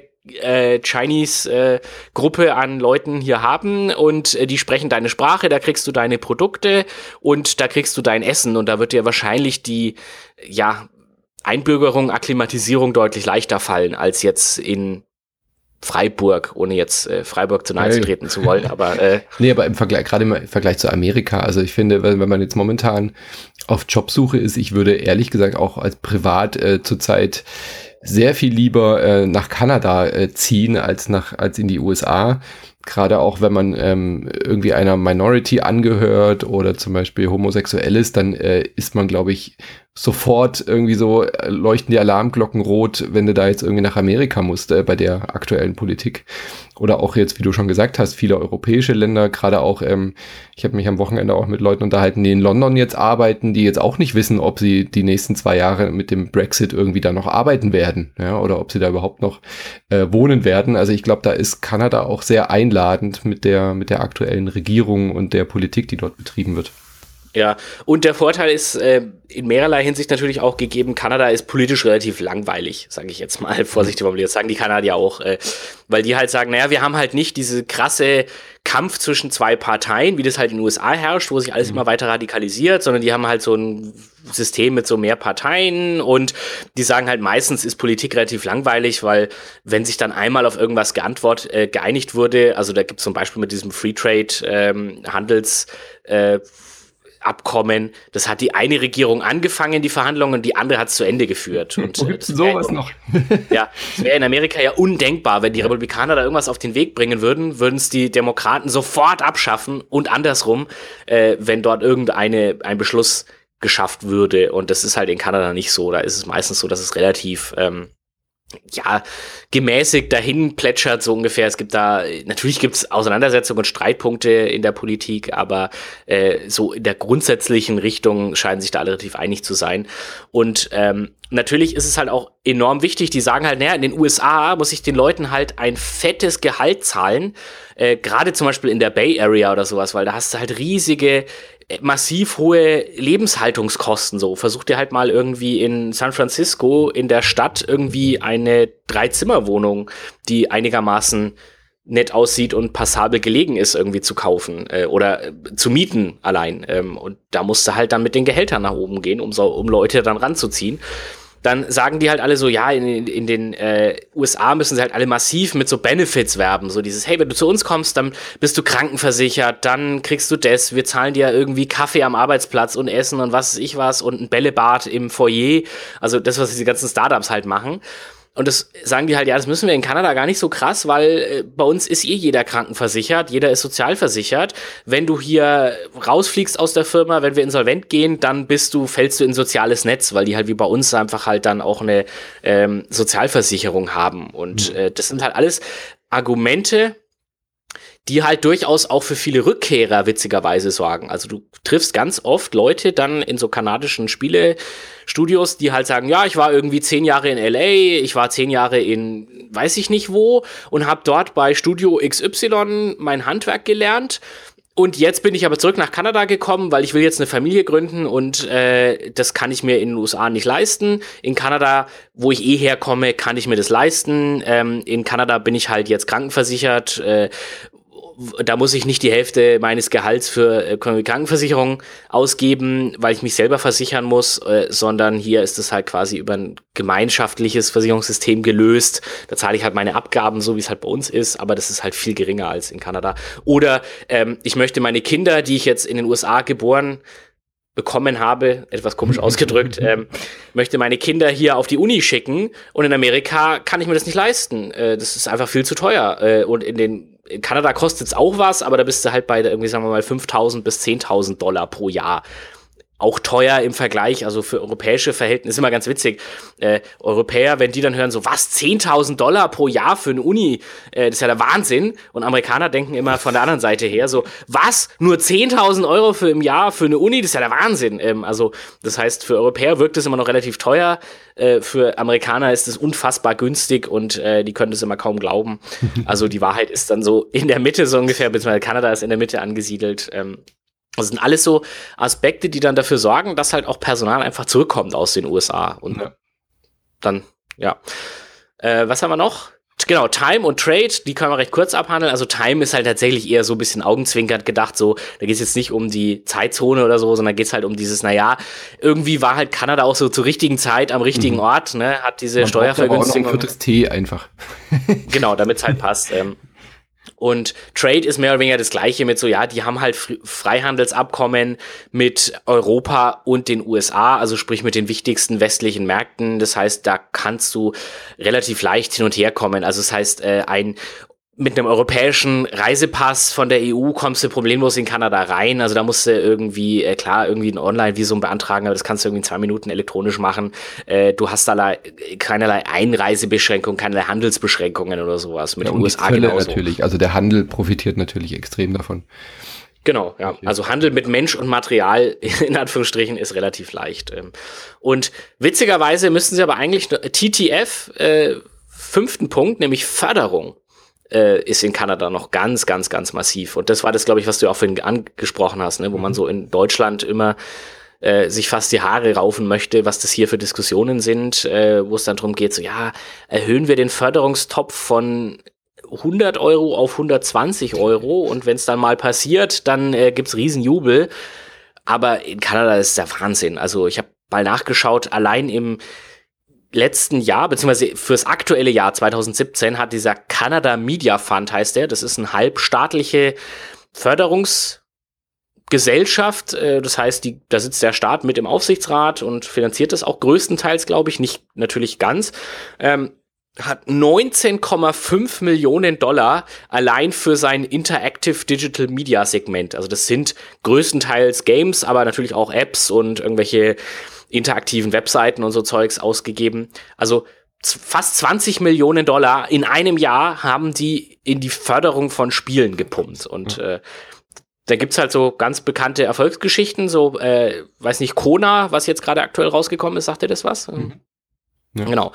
Chinese-Gruppe an Leuten hier haben und die sprechen deine Sprache, da kriegst du deine Produkte und da kriegst du dein Essen und da wird dir wahrscheinlich die, Einbürgerung, Akklimatisierung deutlich leichter fallen als jetzt in Freiburg, ohne jetzt Freiburg zu nahe zu treten zu wollen, aber nee, aber gerade im Vergleich zu Amerika, also ich finde, wenn man jetzt momentan auf Jobsuche ist, ich würde ehrlich gesagt auch als privat zurzeit sehr viel lieber nach Kanada ziehen als in die USA. gerade auch wenn man irgendwie einer Minority angehört oder zum Beispiel homosexuell ist, dann ist man, glaube ich, sofort irgendwie so, leuchten die Alarmglocken rot, wenn du da jetzt irgendwie nach Amerika musst bei der aktuellen Politik. Oder auch jetzt, wie du schon gesagt hast, viele europäische Länder, gerade auch, ich habe mich am Wochenende auch mit Leuten unterhalten, die in London jetzt arbeiten, die jetzt auch nicht wissen, ob sie die nächsten 2 Jahre mit dem Brexit irgendwie da noch arbeiten werden, ja, oder ob sie da überhaupt noch wohnen werden. Also ich glaube, da ist Kanada auch sehr einladend mit der aktuellen Regierung und der Politik, die dort betrieben wird. Ja, und der Vorteil ist in mehrerlei Hinsicht natürlich auch gegeben, Kanada ist politisch relativ langweilig, sage ich jetzt mal vorsichtig formuliert. Sagen die Kanadier auch, weil die halt sagen, naja, wir haben halt nicht diese krasse Kampf zwischen 2 Parteien, wie das halt in den USA herrscht, wo sich alles immer weiter radikalisiert, sondern die haben halt so ein System mit so mehr Parteien und die sagen halt, meistens ist Politik relativ langweilig, weil wenn sich dann einmal auf irgendwas geeinigt wurde, also da gibt es zum Beispiel mit diesem Free Trade Handels Abkommen, das hat die eine Regierung angefangen, die Verhandlungen, und die andere hat es zu Ende geführt. Und wo gibt's sowas noch? Ja, das wäre in Amerika ja undenkbar, wenn die Republikaner da irgendwas auf den Weg bringen würden, würden es die Demokraten sofort abschaffen und andersrum, wenn dort ein Beschluss geschafft würde. Und das ist halt in Kanada nicht so. Da ist es meistens so, dass es relativ gemäßigt dahin plätschert, so ungefähr. Natürlich gibt's Auseinandersetzungen und Streitpunkte in der Politik, aber so in der grundsätzlichen Richtung scheinen sich da alle relativ einig zu sein. Und natürlich ist es halt auch enorm wichtig, die sagen halt, naja, in den USA muss ich den Leuten halt ein fettes Gehalt zahlen, gerade zum Beispiel in der Bay Area oder sowas, weil da hast du halt riesige, massiv hohe Lebenshaltungskosten. So, versuch dir halt mal irgendwie in San Francisco in der Stadt irgendwie eine 3-Zimmer-Wohnung, die einigermaßen nett aussieht und passabel gelegen ist, irgendwie zu kaufen oder zu mieten allein. Und da musst du halt dann mit den Gehältern nach oben gehen, um Leute dann ranzuziehen. Dann sagen die halt alle so, ja, in den USA müssen sie halt alle massiv mit so Benefits werben. So dieses, hey, wenn du zu uns kommst, dann bist du krankenversichert, dann kriegst du das, wir zahlen dir irgendwie Kaffee am Arbeitsplatz und Essen und was weiß ich was und ein Bällebad im Foyer. Also das, was diese ganzen Startups halt machen. Und das sagen die halt, ja, das müssen wir in Kanada gar nicht so krass, weil bei uns ist jeder krankenversichert, jeder ist sozialversichert. Wenn du hier rausfliegst aus der Firma, wenn wir insolvent gehen, dann fällst du in ein soziales Netz, weil die halt wie bei uns einfach halt dann auch eine Sozialversicherung haben. Und das sind halt alles Argumente, die halt durchaus auch für viele Rückkehrer witzigerweise sorgen. Also du triffst ganz oft Leute dann in so kanadischen Spielestudios, die halt sagen, ja, ich war irgendwie 10 Jahre in LA, ich war 10 Jahre in weiß ich nicht wo und habe dort bei Studio XY mein Handwerk gelernt. Und jetzt bin ich aber zurück nach Kanada gekommen, weil ich will jetzt eine Familie gründen und das kann ich mir in den USA nicht leisten. In Kanada, wo ich herkomme, kann ich mir das leisten. In Kanada bin ich halt jetzt krankenversichert. Da muss ich nicht die Hälfte meines Gehalts für Krankenversicherung ausgeben, weil ich mich selber versichern muss, sondern hier ist es halt quasi über ein gemeinschaftliches Versicherungssystem gelöst. Da zahle ich halt meine Abgaben, so wie es halt bei uns ist, aber das ist halt viel geringer als in Kanada. Oder ich möchte meine Kinder, die ich jetzt in den USA bekommen habe, etwas komisch ausgedrückt, möchte meine Kinder hier auf die Uni schicken und in Amerika kann ich mir das nicht leisten. Das ist einfach viel zu teuer. Und in Kanada kostet es auch was, aber da bist du halt bei irgendwie, sagen wir mal, 5.000 bis 10.000 Dollar pro Jahr. Auch teuer im Vergleich, also für europäische Verhältnisse, ist immer ganz witzig. Europäer, wenn die dann hören, so was, 10.000 Dollar pro Jahr für eine Uni, das ist ja der Wahnsinn. Und Amerikaner denken immer von der anderen Seite her, so was, nur 10.000 Euro für im Jahr für eine Uni, das ist ja der Wahnsinn. Also das heißt, für Europäer wirkt es immer noch relativ teuer, für Amerikaner ist es unfassbar günstig und die können das immer kaum glauben. Also die Wahrheit ist dann so in der Mitte so ungefähr, beziehungsweise Kanada ist in der Mitte angesiedelt. Das sind alles so Aspekte, die dann dafür sorgen, dass halt auch Personal einfach zurückkommt aus den USA. Und dann, ja. Was haben wir noch? Genau, Time und Trade, die können wir recht kurz abhandeln. Also Time ist halt tatsächlich eher so ein bisschen augenzwinkernd gedacht. So, da geht es jetzt nicht um die Zeitzone oder so, sondern geht es halt um dieses, naja, irgendwie war halt Kanada auch so zur richtigen Zeit am richtigen Ort, ne, hat diese Steuervergünstigung. Für das Tee einfach. Genau, damit es halt passt. Und Trade ist mehr oder weniger das Gleiche mit so, ja, die haben halt Freihandelsabkommen mit Europa und den USA, also sprich mit den wichtigsten westlichen Märkten. Das heißt, da kannst du relativ leicht hin und her kommen. Also das heißt, ein mit einem europäischen Reisepass von der EU kommst du problemlos in Kanada rein. Also da musst du irgendwie, klar, irgendwie ein Online-Visum beantragen, aber das kannst du irgendwie in 2 Minuten elektronisch machen. Du hast da keinerlei Einreisebeschränkungen, keinerlei Handelsbeschränkungen oder sowas. Mit den USA genauso. Natürlich, also der Handel profitiert natürlich extrem davon. Genau, ja. Also Handel mit Mensch und Material, in Anführungsstrichen, ist relativ leicht. Und witzigerweise müssten sie aber eigentlich TTF, 5. Punkt, nämlich Förderung, ist in Kanada noch ganz, ganz, ganz massiv. Und das war das, glaube ich, was du auch vorhin angesprochen hast, ne? Wo man so in Deutschland immer sich fast die Haare raufen möchte, was das hier für Diskussionen sind, wo es dann darum geht, so ja, erhöhen wir den Förderungstopf von 100 Euro auf 120 Euro und wenn es dann mal passiert, dann gibt's Riesenjubel. Aber in Kanada ist der Wahnsinn. Also ich habe mal nachgeschaut, allein im letzten Jahr, beziehungsweise fürs aktuelle Jahr 2017 hat dieser Canada Media Fund, heißt der, das ist eine halbstaatliche Förderungsgesellschaft, das heißt, da sitzt der Staat mit im Aufsichtsrat und finanziert das auch größtenteils, glaube ich, nicht natürlich ganz, hat 19,5 Millionen Dollar allein für sein Interactive Digital Media Segment. Also das sind größtenteils Games, aber natürlich auch Apps und irgendwelche interaktiven Webseiten und so Zeugs ausgegeben. Also fast 20 Millionen Dollar in einem Jahr haben die in die Förderung von Spielen gepumpt. Und da gibt's halt so ganz bekannte Erfolgsgeschichten, so, weiß nicht, Kona, was jetzt gerade aktuell rausgekommen ist, sagt ihr das was? Mhm. Ja. Genau.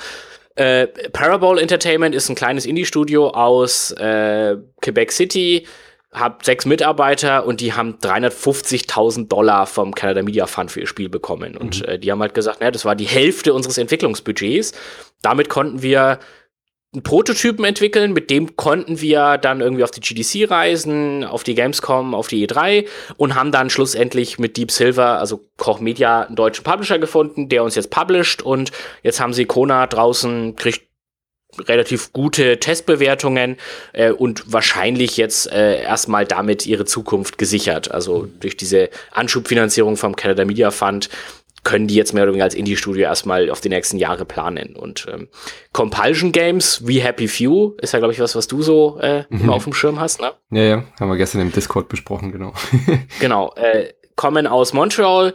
Parabole Entertainment ist ein kleines Indie-Studio aus Quebec City, hat 6 Mitarbeiter und die haben $350.000 vom Canada Media Fund für ihr Spiel bekommen. Und die haben halt gesagt, das war die Hälfte unseres Entwicklungsbudgets. Damit konnten wir einen Prototypen entwickeln, mit dem konnten wir dann irgendwie auf die GDC reisen, auf die Gamescom, auf die E3 und haben dann schlussendlich mit Deep Silver, also Koch Media, einen deutschen Publisher gefunden, der uns jetzt published und jetzt haben sie Kona draußen, kriegt relativ gute Testbewertungen und wahrscheinlich jetzt erstmal damit ihre Zukunft gesichert. Also durch diese Anschubfinanzierung vom Canada Media Fund können die jetzt mehr oder weniger als Indie-Studio erstmal auf die nächsten Jahre planen. Und Compulsion Games, We Happy Few, ist ja, glaube ich, was du so immer auf dem Schirm hast, ne? Ja, haben wir gestern im Discord besprochen, genau. Genau, kommen aus Montreal,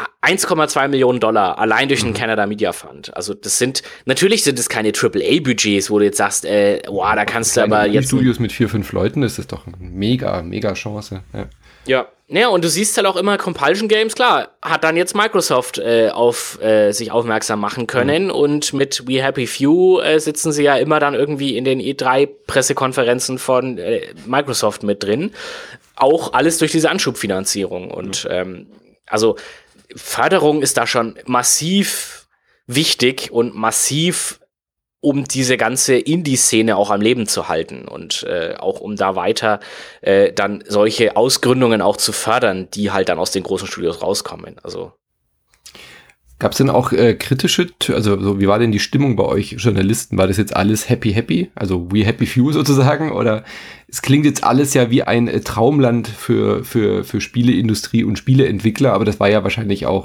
1,2 Millionen Dollar, allein durch den Canada Media Fund. Also natürlich sind es keine AAA-Budgets, wo du jetzt sagst, da kannst du aber jetzt... Studios mit 4, 5 Leuten, das ist doch eine mega, mega Chance. Ja, und du siehst halt auch immer Compulsion Games, klar, hat dann jetzt Microsoft auf sich aufmerksam machen können und mit We Happy Few sitzen sie ja immer dann irgendwie in den E3-Pressekonferenzen von Microsoft mit drin. Auch alles durch diese Anschubfinanzierung und also Förderung ist da schon massiv wichtig und massiv, um diese ganze Indie-Szene auch am Leben zu halten und auch um da weiter dann solche Ausgründungen auch zu fördern, die halt dann aus den großen Studios rauskommen. Also gab es denn auch kritische, also so, wie war denn die Stimmung bei euch Journalisten? War das jetzt alles happy, also We Happy Few sozusagen? Oder es klingt jetzt alles ja wie ein Traumland für Spieleindustrie und Spieleentwickler, aber das war ja wahrscheinlich auch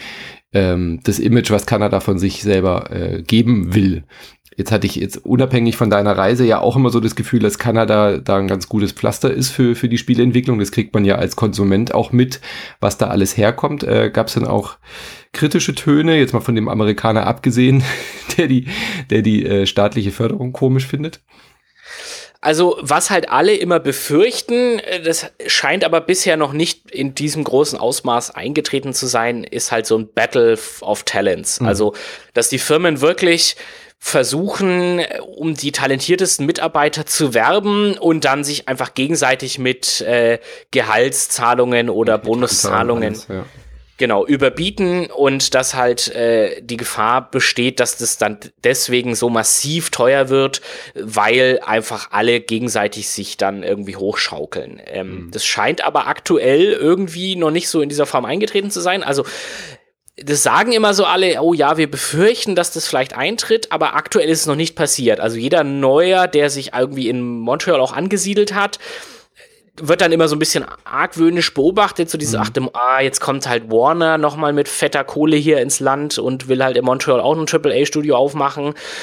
das Image, was Kanada von sich selber geben will. Jetzt hatte ich jetzt unabhängig von deiner Reise ja auch immer so das Gefühl, dass Kanada da ein ganz gutes Pflaster ist für die Spieleentwicklung. Das kriegt man ja als Konsument auch mit, was da alles herkommt. Gab es denn auch kritische Töne, jetzt mal von dem Amerikaner abgesehen, der die staatliche Förderung komisch findet? Also, was halt alle immer befürchten, das scheint aber bisher noch nicht in diesem großen Ausmaß eingetreten zu sein, ist halt so ein Battle of Talents. Also, dass die Firmen wirklich versuchen, um die talentiertesten Mitarbeiter zu werben und dann sich einfach gegenseitig mit Gehaltszahlungen oder Bonuszahlungen genau überbieten und dass halt die Gefahr besteht, dass das dann deswegen so massiv teuer wird, weil einfach alle gegenseitig sich dann irgendwie hochschaukeln. Das scheint aber aktuell irgendwie noch nicht so in dieser Form eingetreten zu sein. Also das sagen immer so alle, oh ja, wir befürchten, dass das vielleicht eintritt, aber aktuell ist es noch nicht passiert. Also jeder Neuer, der sich irgendwie in Montreal auch angesiedelt hat, wird dann immer so ein bisschen argwöhnisch beobachtet, so dieses jetzt kommt halt Warner nochmal mit fetter Kohle hier ins Land und will halt in Montreal auch ein AAA-Studio aufmachen.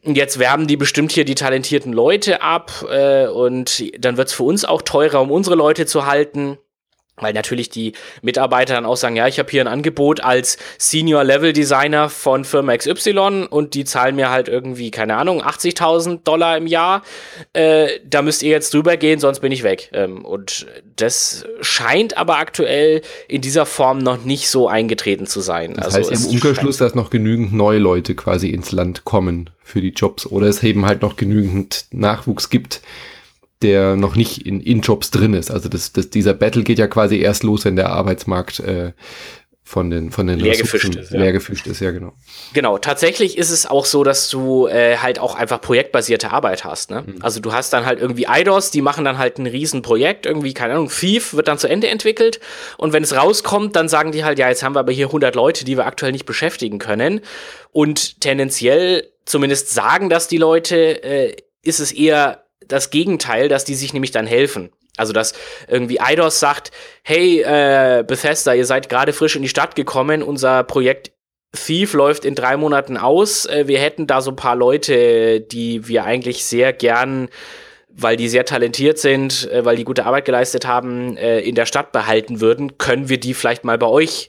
jetzt werben die bestimmt hier die talentierten Leute ab und dann wird's für uns auch teurer, um unsere Leute zu halten. Weil natürlich die Mitarbeiter dann auch sagen, ja, ich habe hier ein Angebot als Senior-Level-Designer von Firma XY und die zahlen mir halt irgendwie, keine Ahnung, $80.000 im Jahr. Da müsst ihr jetzt drüber gehen, sonst bin ich weg. Und das scheint aber aktuell in dieser Form noch nicht so eingetreten zu sein. Das heißt im Umkehrschluss, dass noch genügend neue Leute quasi ins Land kommen für die Jobs oder es eben halt noch genügend Nachwuchs gibt, der noch nicht in Jobs drin ist. Also dieser Battle geht ja quasi erst los, wenn der Arbeitsmarkt von den leer gefischt ist. Leer gefischt ist, ja genau. Genau, tatsächlich ist es auch so, dass du halt auch einfach projektbasierte Arbeit hast. Ne? Also du hast dann halt irgendwie Eidos, die machen dann halt ein Riesenprojekt, irgendwie, keine Ahnung, Thief wird dann zu Ende entwickelt und wenn es rauskommt, dann sagen die halt, ja, jetzt haben wir aber hier 100 Leute, die wir aktuell nicht beschäftigen können und tendenziell, zumindest sagen das die Leute, ist es eher das Gegenteil, dass die sich nämlich dann helfen. Also, dass irgendwie Eidos sagt, hey, Bethesda, ihr seid gerade frisch in die Stadt gekommen, unser Projekt Thief läuft in 3 Monaten aus, wir hätten da so ein paar Leute, die wir eigentlich sehr gern, weil die sehr talentiert sind, weil die gute Arbeit geleistet haben, in der Stadt behalten würden, können wir die vielleicht mal bei euch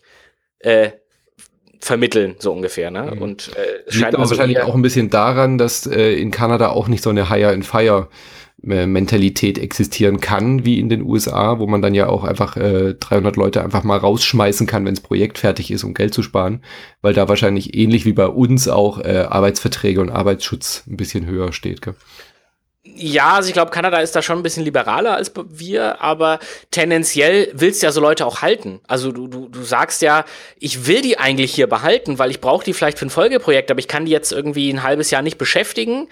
vermitteln, so ungefähr, ne? Und es scheint aber wahrscheinlich auch ein bisschen daran, dass in Kanada auch nicht so eine Hire-and-Fire-Mentalität existieren kann, wie in den USA, wo man dann ja auch einfach 300 Leute einfach mal rausschmeißen kann, wenn das Projekt fertig ist, um Geld zu sparen, weil da wahrscheinlich ähnlich wie bei uns auch Arbeitsverträge und Arbeitsschutz ein bisschen höher steht, gell? Ja, also ich glaube, Kanada ist da schon ein bisschen liberaler als wir, aber tendenziell willst du ja so Leute auch halten. Also du sagst ja, ich will die eigentlich hier behalten, weil ich brauche die vielleicht für ein Folgeprojekt, aber ich kann die jetzt irgendwie ein halbes Jahr nicht beschäftigen.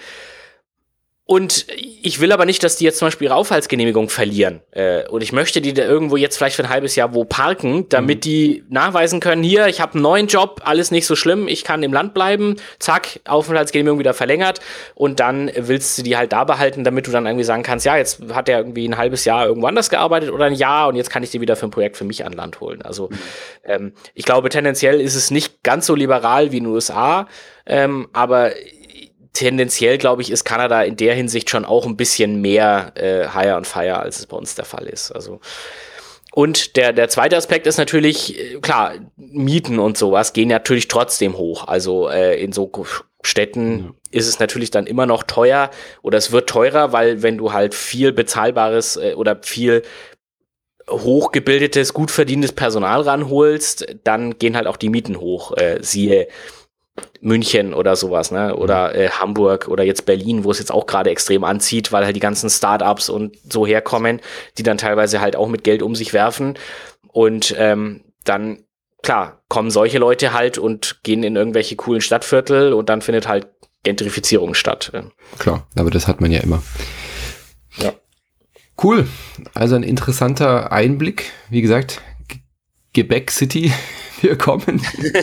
Und ich will aber nicht, dass die jetzt zum Beispiel ihre Aufenthaltsgenehmigung verlieren. Und ich möchte die da irgendwo jetzt vielleicht für ein halbes Jahr wo parken, damit die nachweisen können, hier, ich habe einen neuen Job, alles nicht so schlimm, ich kann im Land bleiben, zack, Aufenthaltsgenehmigung wieder verlängert. Und dann willst du die halt da behalten, damit du dann irgendwie sagen kannst, ja, jetzt hat der irgendwie ein halbes Jahr irgendwo anders gearbeitet oder ein Jahr und jetzt kann ich die wieder für ein Projekt für mich an Land holen. Also ich glaube, tendenziell ist es nicht ganz so liberal wie in den USA, aber tendenziell, glaube ich, ist Kanada in der Hinsicht schon auch ein bisschen mehr Hire and Fire, als es bei uns der Fall ist. Also und der zweite Aspekt ist natürlich, klar, Mieten und sowas gehen natürlich trotzdem hoch. Also in so Städten ist es natürlich dann immer noch teuer oder es wird teurer, weil wenn du halt viel bezahlbares oder viel hochgebildetes, gut verdientes Personal ranholst, dann gehen halt auch die Mieten hoch. Siehe München oder sowas, ne? Oder Hamburg oder jetzt Berlin, wo es jetzt auch gerade extrem anzieht, weil halt die ganzen Startups und so herkommen, die dann teilweise halt auch mit Geld um sich werfen. Und dann, klar, kommen solche Leute halt und gehen in irgendwelche coolen Stadtviertel und dann findet halt Gentrifizierung statt. Klar, aber das hat man ja immer. Ja. Cool. Also ein interessanter Einblick. Wie gesagt, Quebec City, wir kommen.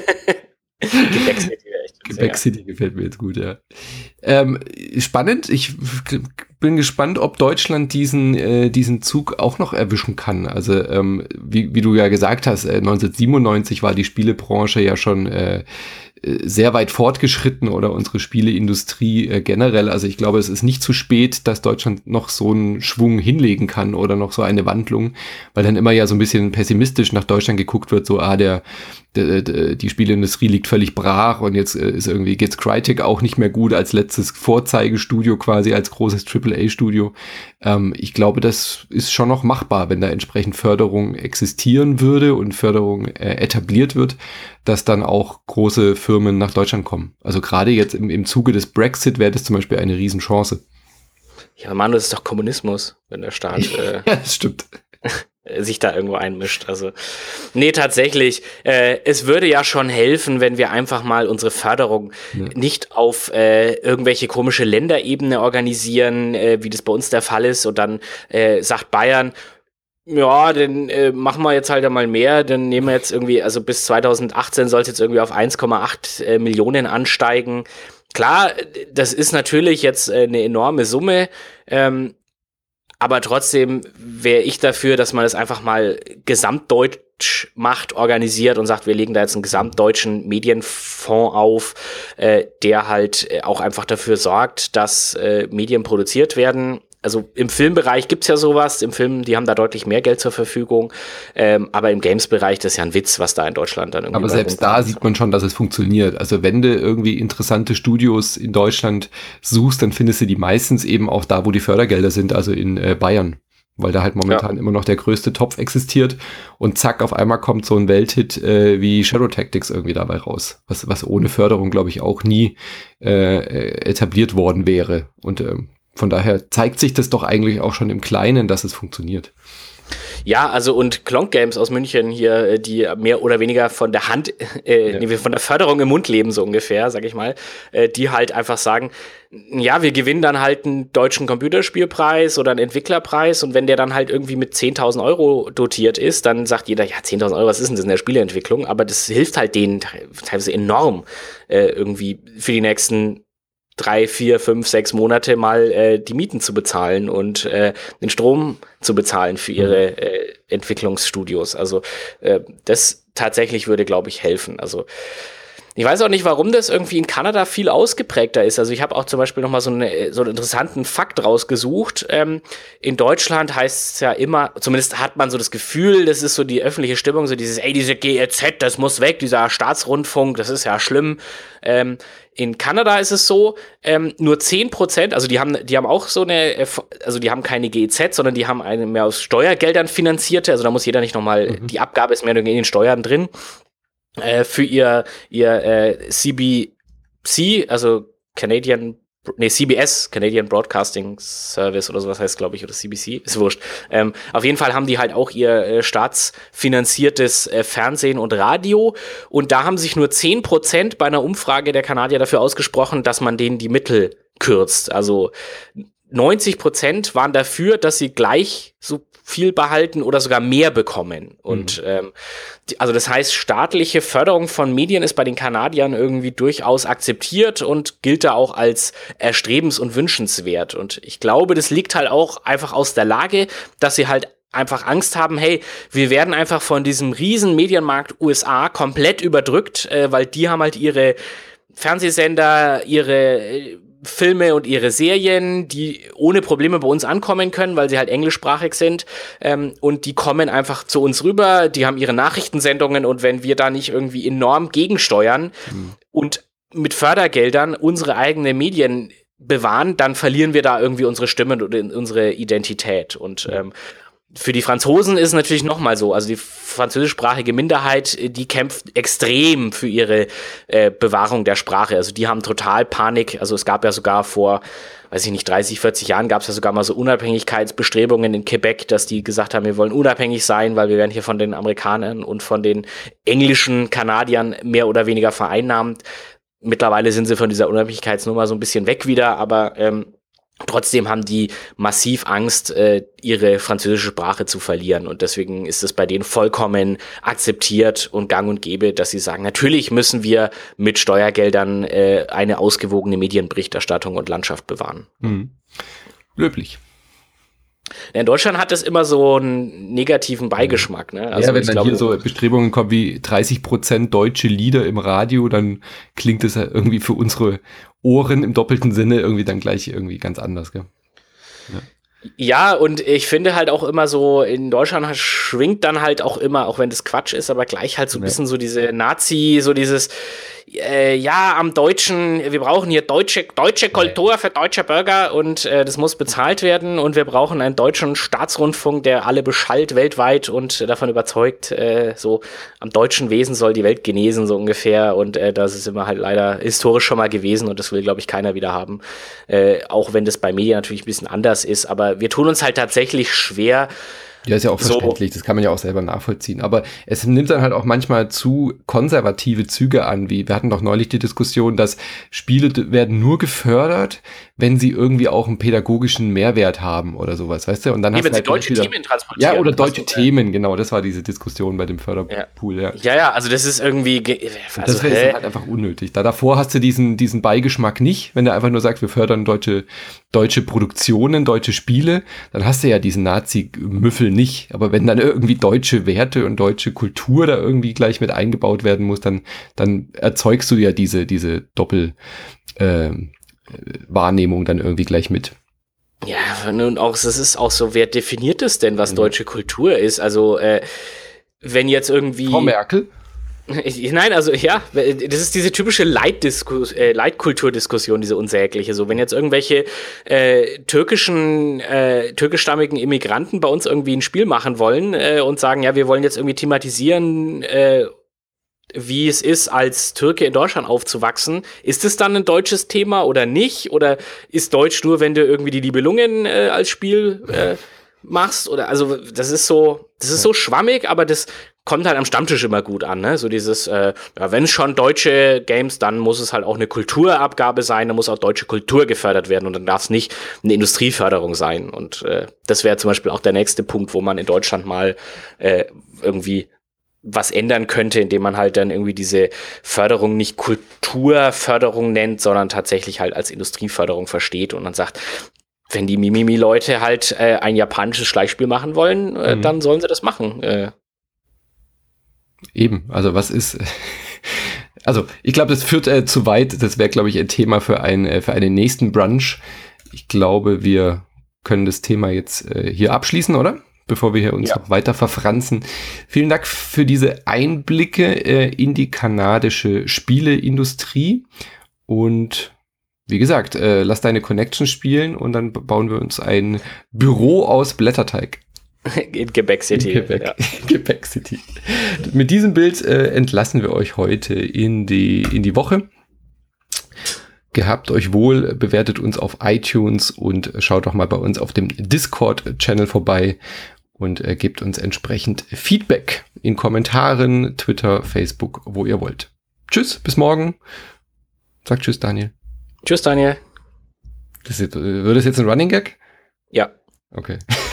Quebec City gefällt mir jetzt gut, ja. Spannend. Ich bin gespannt, ob Deutschland diesen Zug auch noch erwischen kann. Also wie du ja gesagt hast, 1997 war die Spielebranche ja schon sehr weit fortgeschritten oder unsere Spieleindustrie generell. Also ich glaube, es ist nicht zu spät, dass Deutschland noch so einen Schwung hinlegen kann oder noch so eine Wandlung, weil dann immer ja so ein bisschen pessimistisch nach Deutschland geguckt wird, so die Spieleindustrie liegt völlig brach und jetzt geht's Crytek auch nicht mehr gut als letztes Vorzeigestudio quasi, als großes AAA-Studio. Ich glaube, das ist schon noch machbar, wenn da entsprechend Förderung existieren würde und Förderung etabliert wird, dass dann auch große Firmen nach Deutschland kommen. Also gerade jetzt im Zuge des Brexit wäre das zum Beispiel eine Riesenchance. Ja, Mann, das ist doch Kommunismus, wenn der Staat ja, das stimmt. sich da irgendwo einmischt. Also nee, tatsächlich, es würde ja schon helfen, wenn wir einfach mal unsere Förderung nicht auf irgendwelche komische Länderebene organisieren, wie das bei uns der Fall ist, und dann sagt Bayern, ja, dann machen wir jetzt halt einmal mehr, dann nehmen wir jetzt irgendwie, also bis 2018 soll es jetzt irgendwie auf 1,8 Millionen ansteigen. Klar, das ist natürlich jetzt eine enorme Summe, aber trotzdem wäre ich dafür, dass man das einfach mal gesamtdeutsch Marktmacht organisiert und sagt, wir legen da jetzt einen gesamtdeutschen Medienfonds auf, der halt auch einfach dafür sorgt, dass Medien produziert werden. Also im Filmbereich gibt's ja sowas, im Film, die haben da deutlich mehr Geld zur Verfügung, aber im Games-Bereich, das ist ja ein Witz, was da in Deutschland dann irgendwie. Aber selbst da sieht man schon, dass es funktioniert. Also wenn du irgendwie interessante Studios in Deutschland suchst, dann findest du die meistens eben auch da, wo die Fördergelder sind, also in Bayern. Weil da halt momentan immer noch der größte Topf existiert und zack, auf einmal kommt so ein Welthit wie Shadow Tactics irgendwie dabei raus, was ohne Förderung, glaube ich, auch nie etabliert worden wäre. Und von daher zeigt sich das doch eigentlich auch schon im Kleinen, dass es funktioniert. Ja, also und Klonk Games aus München hier, die mehr oder weniger von der Hand, von der Förderung im Mund leben, so ungefähr, sag ich mal, die halt einfach sagen, ja, wir gewinnen dann halt einen deutschen Computerspielpreis oder einen Entwicklerpreis und wenn der dann halt irgendwie mit 10.000 Euro dotiert ist, dann sagt jeder, ja, 10.000 Euro, was ist denn das in der Spieleentwicklung? Aber das hilft halt denen teilweise enorm, irgendwie für die nächsten 3, 4, 5, 6 Monate mal die Mieten zu bezahlen und den Strom zu bezahlen für ihre Entwicklungsstudios. Also das tatsächlich würde, glaube ich, helfen. Also ich weiß auch nicht, warum das irgendwie in Kanada viel ausgeprägter ist. Also ich habe auch zum Beispiel noch mal so einen interessanten Fakt rausgesucht. In Deutschland heißt es ja immer, zumindest hat man so das Gefühl, das ist so die öffentliche Stimmung, so dieses, diese GEZ, das muss weg, dieser Staatsrundfunk, das ist ja schlimm. In Kanada ist es so, nur 10%, also die haben auch so eine, also die haben keine GEZ, sondern die haben eine mehr aus Steuergeldern finanzierte, also da muss jeder nicht nochmal, die Abgabe ist mehr in den Steuern drin. Für ihr CBC, also CBS, Canadian Broadcasting Service oder sowas heißt, glaube ich, oder CBC, ist wurscht. Auf jeden Fall haben die halt auch ihr staatsfinanziertes Fernsehen und Radio und da haben sich nur 10% bei einer Umfrage der Kanadier dafür ausgesprochen, dass man denen die Mittel kürzt. Also 90% waren dafür, dass sie gleich so viel behalten oder sogar mehr bekommen. Und also das heißt, staatliche Förderung von Medien ist bei den Kanadiern irgendwie durchaus akzeptiert und gilt da auch als erstrebens- und wünschenswert. Und ich glaube, das liegt halt auch einfach aus der Lage, dass sie halt einfach Angst haben, hey, wir werden einfach von diesem riesen Medienmarkt USA komplett überdrückt, weil die haben halt ihre Fernsehsender, ihre Filme und ihre Serien, die ohne Probleme bei uns ankommen können, weil sie halt englischsprachig sind, und die kommen einfach zu uns rüber, die haben ihre Nachrichtensendungen und wenn wir da nicht irgendwie enorm gegensteuern und mit Fördergeldern unsere eigenen Medien bewahren, dann verlieren wir da irgendwie unsere Stimme und unsere Identität und für die Franzosen ist es natürlich nochmal so, also die französischsprachige Minderheit, die kämpft extrem für ihre Bewahrung der Sprache, also die haben total Panik, also es gab ja sogar vor, weiß ich nicht, 30, 40 Jahren gab es ja sogar mal so Unabhängigkeitsbestrebungen in Quebec, dass die gesagt haben, wir wollen unabhängig sein, weil wir werden hier von den Amerikanern und von den englischen Kanadiern mehr oder weniger vereinnahmt. Mittlerweile sind sie von dieser Unabhängigkeitsnummer so ein bisschen weg wieder, aber trotzdem haben die massiv Angst, ihre französische Sprache zu verlieren. Und deswegen ist es bei denen vollkommen akzeptiert und gang und gäbe, dass sie sagen, natürlich müssen wir mit Steuergeldern eine ausgewogene Medienberichterstattung und Landschaft bewahren. Löblich. In Deutschland hat das immer so einen negativen Beigeschmack. Ne? Also ja, wenn dann hier so Bestrebungen kommen wie 30% deutsche Lieder im Radio, dann klingt es ja irgendwie für unsere Ohren im doppelten Sinne irgendwie dann gleich irgendwie ganz anders, gell? Ja, und ich finde halt auch immer so, in Deutschland schwingt dann halt auch immer, auch wenn das Quatsch ist, aber gleich halt so ein bisschen so diese Nazi, so dieses, ja, am Deutschen, wir brauchen hier deutsche Kultur für deutsche Bürger und das muss bezahlt werden und wir brauchen einen deutschen Staatsrundfunk, der alle beschallt weltweit und davon überzeugt, so am deutschen Wesen soll die Welt genesen, so ungefähr, und das ist immer halt leider historisch schon mal gewesen und das will, glaube ich, keiner wieder haben, auch wenn das bei Medien natürlich ein bisschen anders ist, aber wir tun uns halt tatsächlich schwer. Ja, ist ja auch verständlich, das kann man ja auch selber nachvollziehen. Aber es nimmt dann halt auch manchmal zu konservative Züge an, wie wir hatten doch neulich die Diskussion, dass Spiele werden nur gefördert, wenn sie irgendwie auch einen pädagogischen Mehrwert haben oder sowas, weißt du? Und dann hast wenn du halt sie deutsche Themen transportieren. Ja, oder deutsche Themen, genau, das war diese Diskussion bei dem Förderpool, Ja, also das ist irgendwie, also, das ist halt einfach unnötig. Davor hast du diesen Beigeschmack nicht, wenn du einfach nur sagst, wir fördern deutsche Produktionen, deutsche Spiele, dann hast du ja diesen Nazi-Müffel nicht. Aber wenn dann irgendwie deutsche Werte und deutsche Kultur da irgendwie gleich mit eingebaut werden muss, dann erzeugst du ja diese Doppel Wahrnehmung dann irgendwie gleich mit. Ja, nun auch, es ist auch so, wer definiert es denn, was deutsche Kultur ist? Also, wenn jetzt irgendwie... Frau Merkel? Nein, also ja, das ist diese typische Leitkulturdiskussion, diese unsägliche. So, wenn jetzt irgendwelche türkischstammigen Immigranten bei uns irgendwie ein Spiel machen wollen und sagen, ja, wir wollen jetzt irgendwie thematisieren, wie es ist, als Türke in Deutschland aufzuwachsen. Ist es dann ein deutsches Thema oder nicht? Oder ist Deutsch nur, wenn du irgendwie die Nibelungen als Spiel machst? Oder also das ist so schwammig, aber das kommt halt am Stammtisch immer gut an, ne? So dieses, wenn es schon deutsche Games, dann muss es halt auch eine Kulturabgabe sein, dann muss auch deutsche Kultur gefördert werden und dann darf es nicht eine Industrieförderung sein. Und das wäre zum Beispiel auch der nächste Punkt, wo man in Deutschland mal irgendwie was ändern könnte, indem man halt dann irgendwie diese Förderung nicht Kulturförderung nennt, sondern tatsächlich halt als Industrieförderung versteht und dann sagt, wenn die Mimimi-Leute halt ein japanisches Schleichspiel machen wollen, dann sollen sie das machen. Eben, also was ist... Also ich glaube, das führt zu weit. Das wäre, glaube ich, ein Thema für einen nächsten Brunch. Ich glaube, wir können das Thema jetzt hier abschließen, oder? Bevor wir hier uns noch weiter verfranzen. Vielen Dank für diese Einblicke in die kanadische Spieleindustrie. Und wie gesagt, lass deine Connection spielen und dann bauen wir uns ein Büro aus Blätterteig. In Quebec City. Quebec City. Mit diesem Bild entlassen wir euch heute in die Woche. Gehabt euch wohl, bewertet uns auf iTunes und schaut doch mal bei uns auf dem Discord-Channel vorbei und gebt uns entsprechend Feedback in Kommentaren, Twitter, Facebook, wo ihr wollt. Tschüss, bis morgen. Sag tschüss, Daniel. Tschüss, Daniel. Wird das jetzt ein Running Gag? Ja. Okay.